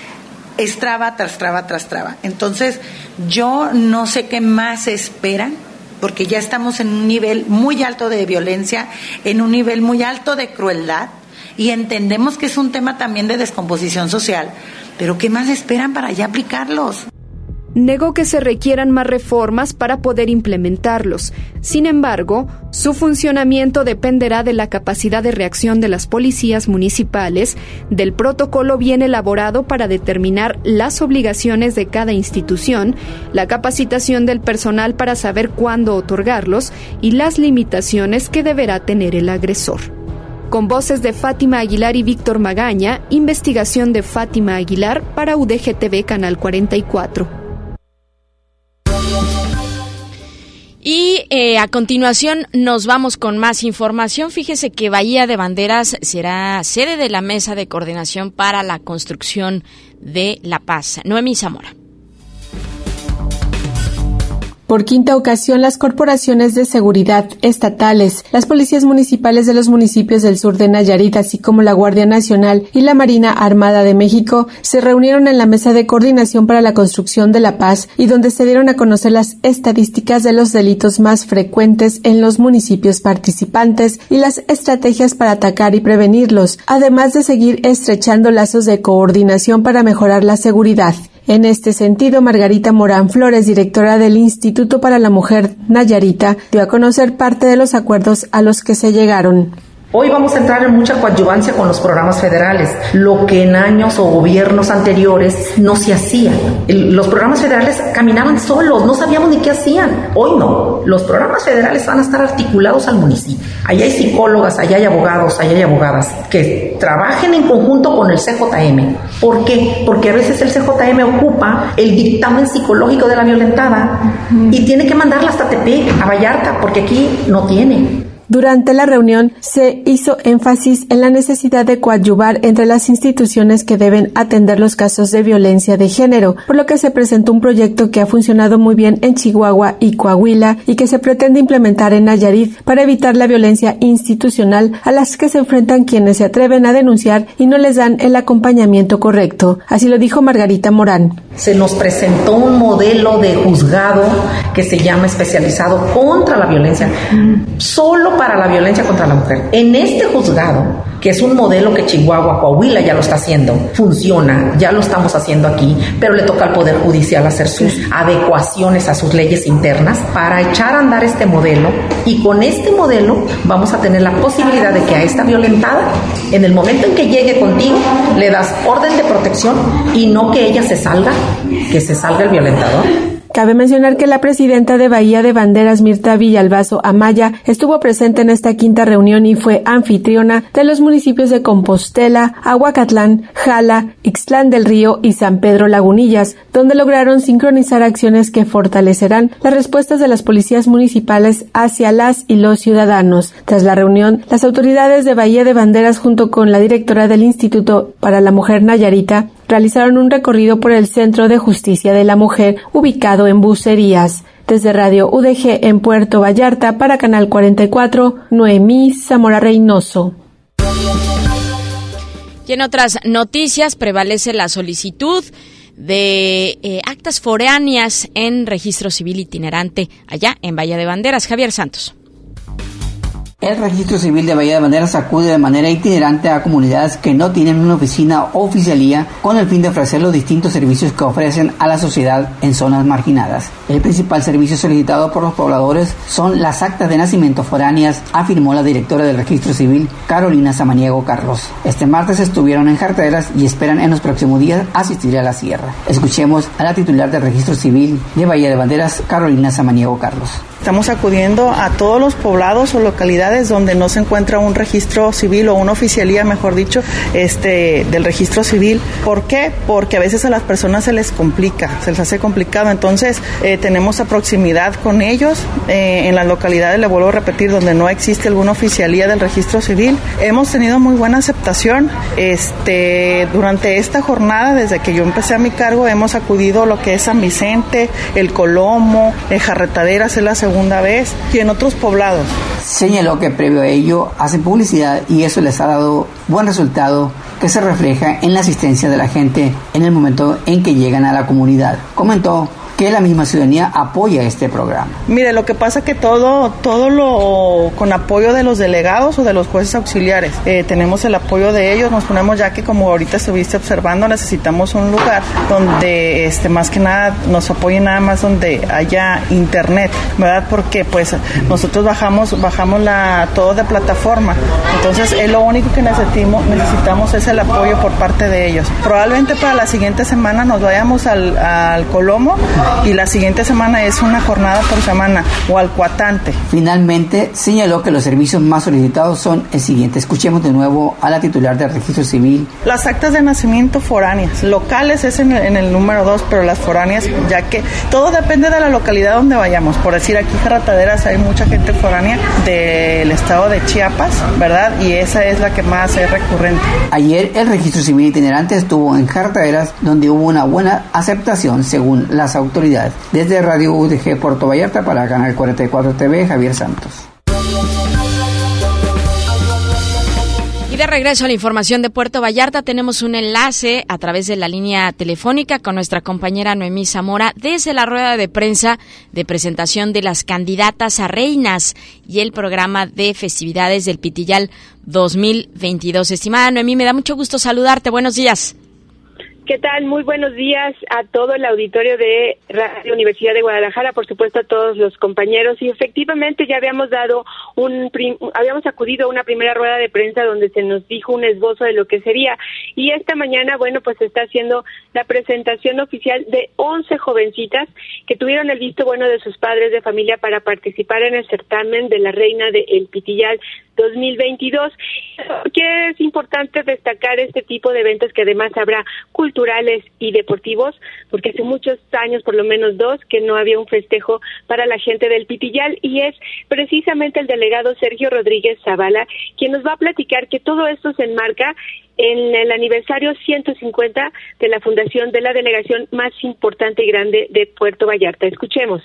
es traba tras traba tras traba. Entonces, yo no sé qué más esperan, porque ya estamos en un nivel muy alto de violencia, en un nivel muy alto de crueldad, y entendemos que es un tema también de descomposición social, pero ¿qué más esperan para ya aplicarlos? Negó que se requieran más reformas para poder implementarlos. Sin embargo, su funcionamiento dependerá de la capacidad de reacción de las policías municipales, del protocolo bien elaborado para determinar las obligaciones de cada institución, la capacitación del personal para saber cuándo otorgarlos y las limitaciones que deberá tener el agresor. Con voces de Fátima Aguilar y Víctor Magaña, investigación de Fátima Aguilar para U D G T V Canal cuarenta y cuatro. Y eh, a continuación nos vamos con más información. Fíjese que Bahía de Banderas será sede de la Mesa de Coordinación para la Construcción de la Paz. Noemí Zamora. Por quinta ocasión, las corporaciones de seguridad estatales, las policías municipales de los municipios del sur de Nayarit, así como la Guardia Nacional y la Marina Armada de México, se reunieron en la Mesa de Coordinación para la Construcción de la Paz y donde se dieron a conocer las estadísticas de los delitos más frecuentes en los municipios participantes y las estrategias para atacar y prevenirlos, además de seguir estrechando lazos de coordinación para mejorar la seguridad. En este sentido, Margarita Morán Flores, directora del Instituto para la Mujer Nayarita, dio a conocer parte de los acuerdos a los que se llegaron. Hoy vamos a entrar en mucha coadyuvancia con los programas federales, lo que en años o gobiernos anteriores no se hacía. El, los programas federales caminaban solos, no sabíamos ni qué hacían. Hoy no, los programas federales van a estar articulados al municipio. Allá hay psicólogas, allá hay abogados, allá hay abogadas que trabajen en conjunto con el C J M. ¿Por qué? Porque a veces el C J M ocupa el dictamen psicológico de la violentada y tiene que mandarla hasta Tepic, a Vallarta, porque aquí no tiene. Durante la reunión se hizo énfasis en la necesidad de coadyuvar entre las instituciones que deben atender los casos de violencia de género, por lo que se presentó un proyecto que ha funcionado muy bien en Chihuahua y Coahuila y que se pretende implementar en Nayarit para evitar la violencia institucional a las que se enfrentan quienes se atreven a denunciar y no les dan el acompañamiento correcto. Así lo dijo Margarita Morán. Se nos presentó un modelo de juzgado que se llama especializado contra la violencia, solo para la violencia contra la mujer. En este juzgado, que es un modelo que Chihuahua, Coahuila ya lo está haciendo, funciona, ya lo estamos haciendo aquí, pero le toca al Poder Judicial hacer sus adecuaciones a sus leyes internas para echar a andar este modelo, y con este modelo vamos a tener la posibilidad de que a esta violentada, en el momento en que llegue contigo, le das orden de protección y no que ella se salga, que se salga el violentador. Cabe mencionar que la presidenta de Bahía de Banderas, Mirta Villalbazo Amaya, estuvo presente en esta quinta reunión y fue anfitriona de los municipios de Compostela, Aguacatlán, Jala, Ixtlán del Río y San Pedro Lagunillas, donde lograron sincronizar acciones que fortalecerán las respuestas de las policías municipales hacia las y los ciudadanos. Tras la reunión, las autoridades de Bahía de Banderas, junto con la directora del Instituto para la Mujer Nayarita, realizaron un recorrido por el Centro de Justicia de la Mujer, ubicado en Bucerías. Desde Radio U D G en Puerto Vallarta, para Canal cuarenta y cuatro, Noemí Zamora Reynoso. Y en otras noticias, prevalece la solicitud de eh, actas foráneas en registro civil itinerante allá en Bahía de Banderas. Javier Santos. El Registro Civil de Bahía de Banderas acude de manera itinerante a comunidades que no tienen una oficina o oficialía con el fin de ofrecer los distintos servicios que ofrecen a la sociedad en zonas marginadas. El principal servicio solicitado por los pobladores son las actas de nacimiento foráneas, afirmó la directora del Registro Civil, Carolina Samaniego Carlos. Este martes estuvieron en Jarteras y esperan en los próximos días asistir a la sierra. Escuchemos a la titular del Registro Civil de Bahía de Banderas, Carolina Samaniego Carlos. Estamos acudiendo a todos los poblados o localidades donde no se encuentra un registro civil o una oficialía, mejor dicho, este, del registro civil. ¿Por qué? Porque a veces a las personas se les complica, se les hace complicado. Entonces, eh, tenemos a proximidad con ellos. Eh, en las localidades, le vuelvo a repetir, donde no existe alguna oficialía del registro civil. Hemos tenido muy buena aceptación. Este, durante esta jornada, desde que yo empecé a mi cargo, hemos acudido a lo que es San Vicente, El Colomo, eh, Jarretaderas, es la segunda vez, y en otros poblados. Señaló que previo a ello hacen publicidad y eso les ha dado buen resultado que se refleja en la asistencia de la gente en el momento en que llegan a la comunidad. Comentó que la misma ciudadanía apoya este programa. Mire, lo que pasa que todo, todo lo con apoyo de los delegados o de los jueces auxiliares. Eh, tenemos el apoyo de ellos, nos ponemos ya que como ahorita estuviste observando, necesitamos un lugar donde este más que nada nos apoyen nada más donde haya internet, ¿verdad? Porque pues nosotros bajamos, bajamos la todo de plataforma. Entonces es lo único que necesitamos, necesitamos es el apoyo por parte de ellos. Probablemente para la siguiente semana nos vayamos al, al Colomo, y la siguiente semana es una jornada por semana, o al Cuatante. Finalmente, señaló que los servicios más solicitados son el siguiente. Escuchemos de nuevo a la titular del Registro Civil. Las actas de nacimiento foráneas, locales es en el, en el número dos, pero las foráneas, ya que todo depende de la localidad donde vayamos. Por decir, aquí Jarretaderas hay mucha gente foránea del estado de Chiapas, ¿verdad? Y esa es la que más es recurrente. Ayer el Registro Civil itinerante estuvo en Jarretaderas, donde hubo una buena aceptación según las autoridades. Desde Radio U D G Puerto Vallarta para Canal cuarenta y cuatro T V, Javier Santos. Y de regreso a la información de Puerto Vallarta, tenemos un enlace a través de la línea telefónica con nuestra compañera Noemí Zamora desde la rueda de prensa de presentación de las candidatas a reinas y el programa de festividades del Pitillal dos mil veintidós. Estimada Noemí, me da mucho gusto saludarte. Buenos días. ¿Qué tal? Muy buenos días a todo el auditorio de Radio Universidad de Guadalajara, por supuesto a todos los compañeros. Y efectivamente ya habíamos dado un, prim- habíamos acudido a una primera rueda de prensa donde se nos dijo un esbozo de lo que sería. Y esta mañana, bueno, pues se está haciendo la presentación oficial de once jovencitas que tuvieron el visto bueno de sus padres de familia para participar en el certamen de la reina de El Pitillal dos mil veintidós. Que es importante destacar este tipo de eventos que además habrá culturales y deportivos, porque hace muchos años, por lo menos dos, que no había un festejo para la gente del Pitillal, y es precisamente el delegado Sergio Rodríguez Zavala quien nos va a platicar que todo esto se enmarca en el aniversario ciento cincuenta de la fundación de la delegación más importante y grande de Puerto Vallarta. Escuchemos.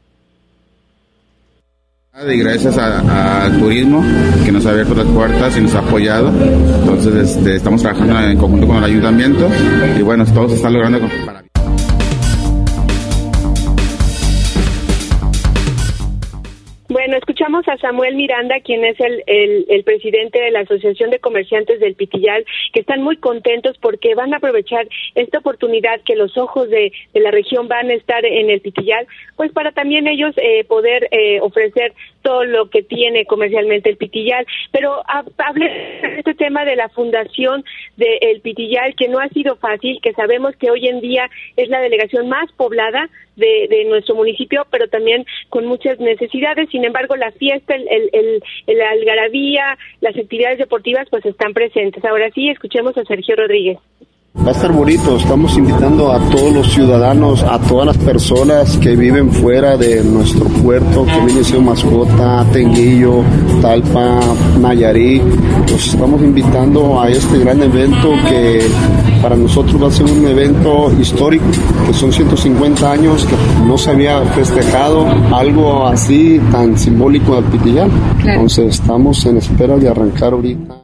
Y gracias al turismo que nos ha abierto las puertas y nos ha apoyado. Entonces este, estamos trabajando en conjunto con el ayuntamiento y bueno, todo se está logrando para... Bueno, Bueno, escuchamos a Samuel Miranda, quien es el, el, el presidente de la Asociación de Comerciantes del Pitillal, que están muy contentos porque van a aprovechar esta oportunidad que los ojos de, de la región van a estar en el Pitillal, pues para también ellos eh, poder eh, ofrecer todo lo que tiene comercialmente el Pitillal. Pero hablé de este tema de la fundación del Pitillal, que no ha sido fácil, que sabemos que hoy en día es la delegación más poblada de, de nuestro municipio, pero también con muchas necesidades. Sin embargo, la fiesta, el, el, el, el algarabía, las actividades deportivas, pues están presentes. Ahora sí, escuchemos a Sergio Rodríguez. Va a estar bonito, estamos invitando a todos los ciudadanos, a todas las personas que viven fuera de nuestro puerto, que viene siendo Mascota, Tenguillo, Talpa, Nayarit. Los estamos invitando a este gran evento que para nosotros va a ser un evento histórico, que son ciento cincuenta años que no se había festejado algo así tan simbólico del Pitillal. Claro. Entonces estamos en espera de arrancar ahorita.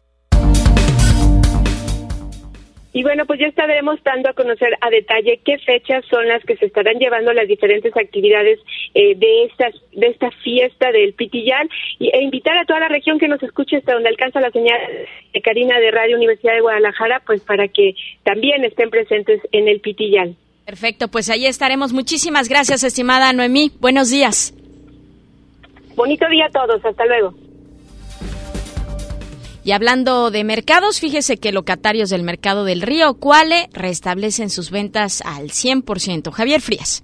Y bueno, pues ya estaremos dando a conocer a detalle qué fechas son las que se estarán llevando las diferentes actividades eh, de estas de esta fiesta del Pitillal, y, e invitar a toda la región que nos escuche hasta donde alcanza la señal de Karina de Radio Universidad de Guadalajara, pues para que también estén presentes en el Pitillal. Perfecto, pues ahí estaremos. Muchísimas gracias, estimada Noemí. Buenos días. Bonito día a todos. Hasta luego. Y hablando de mercados, fíjese que locatarios del mercado del Río Cuale restablecen sus ventas al cien por ciento. Javier Frías.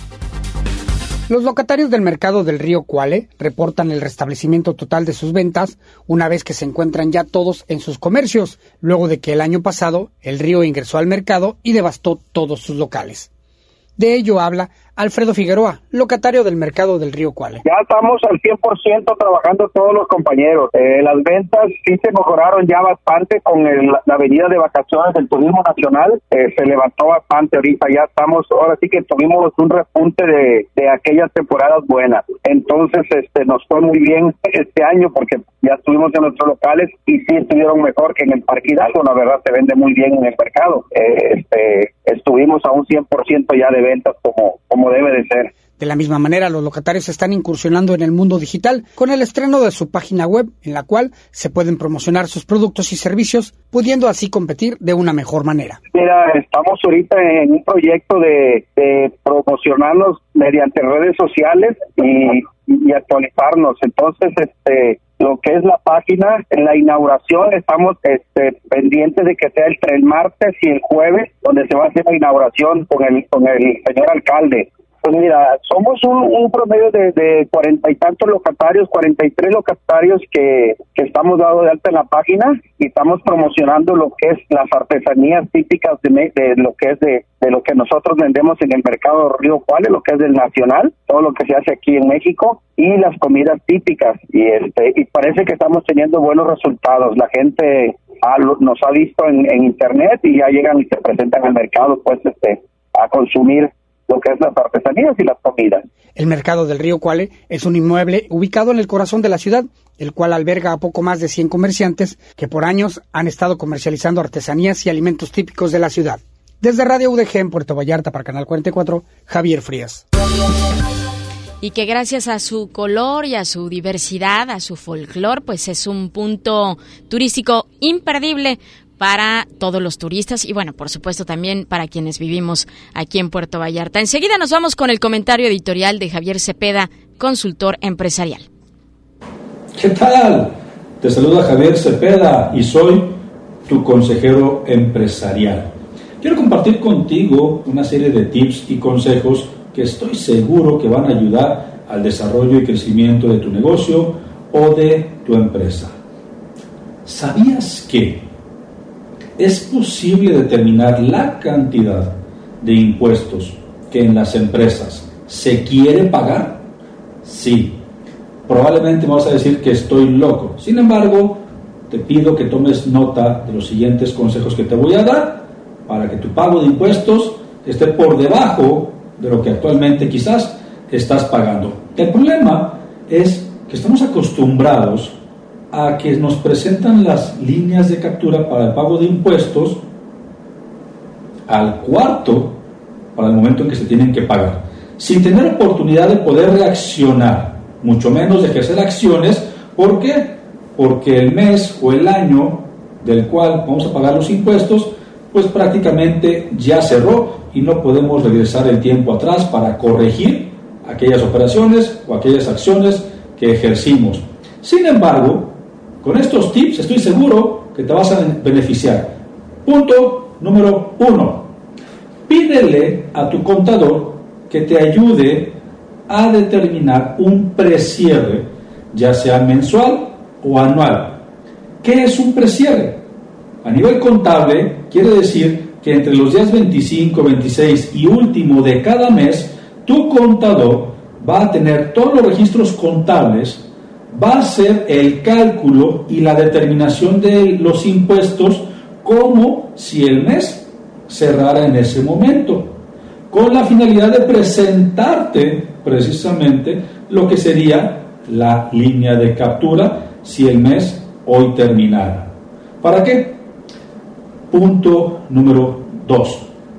Los locatarios del mercado del Río Cuale reportan el restablecimiento total de sus ventas una vez que se encuentran ya todos en sus comercios, luego de que el año pasado el río ingresó al mercado y devastó todos sus locales. De ello habla Alfredo Figueroa, locatario del mercado del Río Cuale. Ya estamos al cien por ciento trabajando todos los compañeros. Eh, las ventas sí se mejoraron ya bastante con el, la venida de vacaciones del turismo nacional. Eh, se levantó bastante ahorita. Ya estamos, ahora sí que tuvimos un repunte de, de aquellas temporadas buenas. Entonces este nos fue muy bien este año porque ya estuvimos en nuestros locales y sí estuvieron mejor que en el Parque Hidalgo. La verdad se vende muy bien en el mercado. Eh, este estuvimos a un cien por ciento ya de ventas como, como debe de ser. De la misma manera, los locatarios están incursionando en el mundo digital con el estreno de su página web, en la cual se pueden promocionar sus productos y servicios, pudiendo así competir de una mejor manera. Mira, estamos ahorita en un proyecto de, de promocionarnos mediante redes sociales y, y actualizarnos. Entonces, este lo que es la página, en la inauguración estamos este, pendientes de que sea el, el martes y el jueves, donde se va a hacer la inauguración con el con el señor alcalde. Pues mira, somos un, un promedio de, de cuarenta y tantos locatarios, cuarenta y tres locatarios que, que estamos dando de alta en la página y estamos promocionando lo que es las artesanías típicas de, de lo que es de, de lo que nosotros vendemos en el mercado Río Cuale, lo que es del nacional, todo lo que se hace aquí en México y las comidas típicas y este y parece que estamos teniendo buenos resultados. La gente ha, nos ha visto en, en internet y ya llegan y se presentan al mercado pues este a consumir lo que es las artesanías y las comidas. El mercado del Río Cuale es un inmueble ubicado en el corazón de la ciudad, el cual alberga a poco más de cien comerciantes que por años han estado comercializando artesanías y alimentos típicos de la ciudad. Desde Radio U D G en Puerto Vallarta para Canal cuarenta y cuatro, Javier Frías. Y que gracias a su color y a su diversidad, a su folclor, pues es un punto turístico imperdible para todos los turistas y bueno, por supuesto también para quienes vivimos aquí en Puerto Vallarta. Enseguida nos vamos con el comentario editorial de Javier Cepeda, consultor empresarial. ¿Qué tal? Te saluda Javier Cepeda y soy tu consejero empresarial. Quiero compartir contigo una serie de tips y consejos que estoy seguro que van a ayudar al desarrollo y crecimiento de tu negocio o de tu empresa. ¿Sabías que es posible determinar la cantidad de impuestos que en las empresas se quiere pagar? Sí, probablemente me vas a decir que estoy loco. Sin embargo, te pido que tomes nota de los siguientes consejos que te voy a dar para que tu pago de impuestos esté por debajo de lo que actualmente quizás estás pagando. El problema es que estamos acostumbrados a que nos presentan las líneas de captura para el pago de impuestos al cuarto para el momento en que se tienen que pagar, sin tener oportunidad de poder reaccionar mucho menos de ejercer acciones. ¿Por qué? Porque el mes o el año del cual vamos a pagar los impuestos, pues prácticamente ya cerró y no podemos regresar el tiempo atrás para corregir aquellas operaciones o aquellas acciones que ejercimos. Sin embargo, con estos tips estoy seguro que te vas a beneficiar. Punto número uno. Pídele a tu contador que te ayude a determinar un precierre, ya sea mensual o anual. ¿Qué es un precierre? A nivel contable quiere decir que entre los días veinticinco, veintiséis y último de cada mes, tu contador va a tener todos los registros contables, va a hacer el cálculo y la determinación de los impuestos como si el mes cerrara en ese momento, con la finalidad de presentarte precisamente lo que sería la línea de captura si el mes hoy terminara. ¿Para qué? Punto número dos.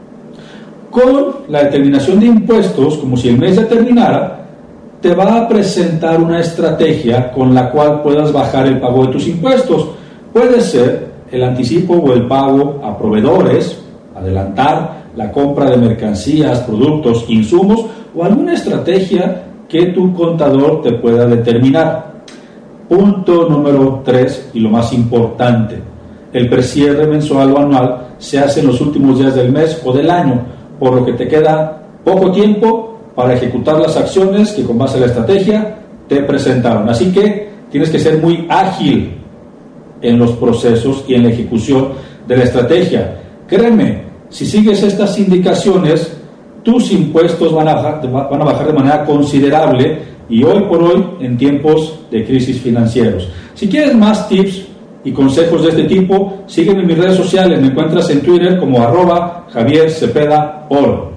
Con la determinación de impuestos, como si el mes ya terminara, te va a presentar una estrategia con la cual puedas bajar el pago de tus impuestos. Puede ser el anticipo o el pago a proveedores, adelantar la compra de mercancías, productos, insumos o alguna estrategia que tu contador te pueda determinar. Punto número tres, y lo más importante, el precierre mensual o anual se hace en los últimos días del mes o del año, por lo que te queda poco tiempo para ejecutar las acciones que con base a la estrategia te presentaron. Así que tienes que ser muy ágil en los procesos y en la ejecución de la estrategia. Créeme, si sigues estas indicaciones, tus impuestos van a bajar, van a bajar de manera considerable y hoy por hoy en tiempos de crisis financieros. Si quieres más tips y consejos de este tipo, sígueme en mis redes sociales. Me encuentras en Twitter como arroba Javier Cepeda Oro.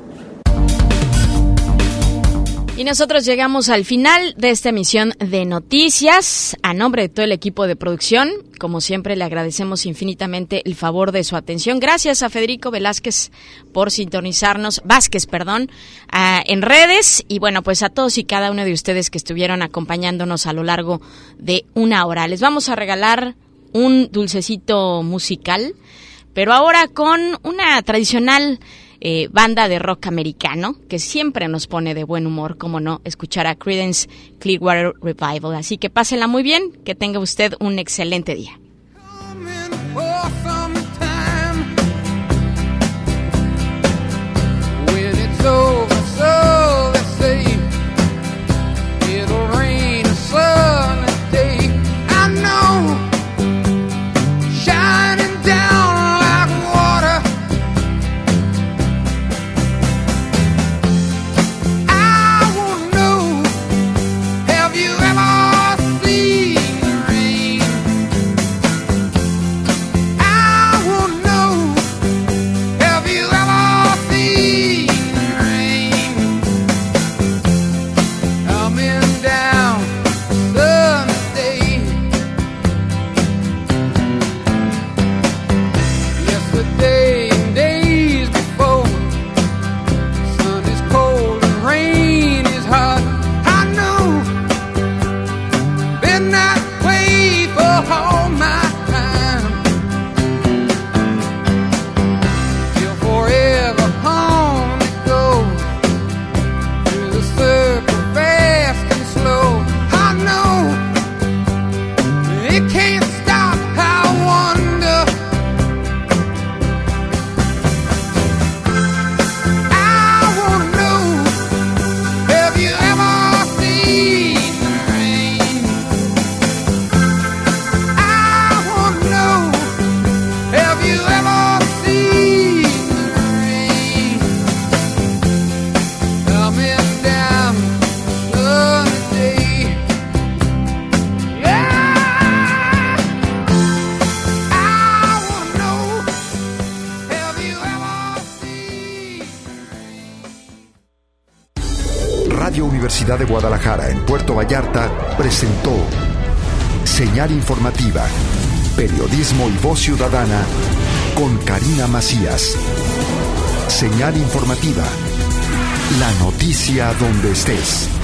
Y nosotros llegamos al final de esta emisión de noticias. A nombre de todo el equipo de producción, como siempre, le agradecemos infinitamente el favor de su atención. Gracias a Federico Velázquez por sintonizarnos, Vázquez, perdón, uh, en redes. Y bueno, pues a todos y cada uno de ustedes que estuvieron acompañándonos a lo largo de una hora. Les vamos a regalar un dulcecito musical, pero ahora con una tradicional Eh, banda de rock americano que siempre nos pone de buen humor, como no, escuchar a Creedence Clearwater Revival. Así que pásenla muy bien, que tenga usted un excelente día. Universidad de Guadalajara en Puerto Vallarta presentó Señal Informativa, periodismo y voz ciudadana con Karina Macías. Señal Informativa, la noticia donde estés.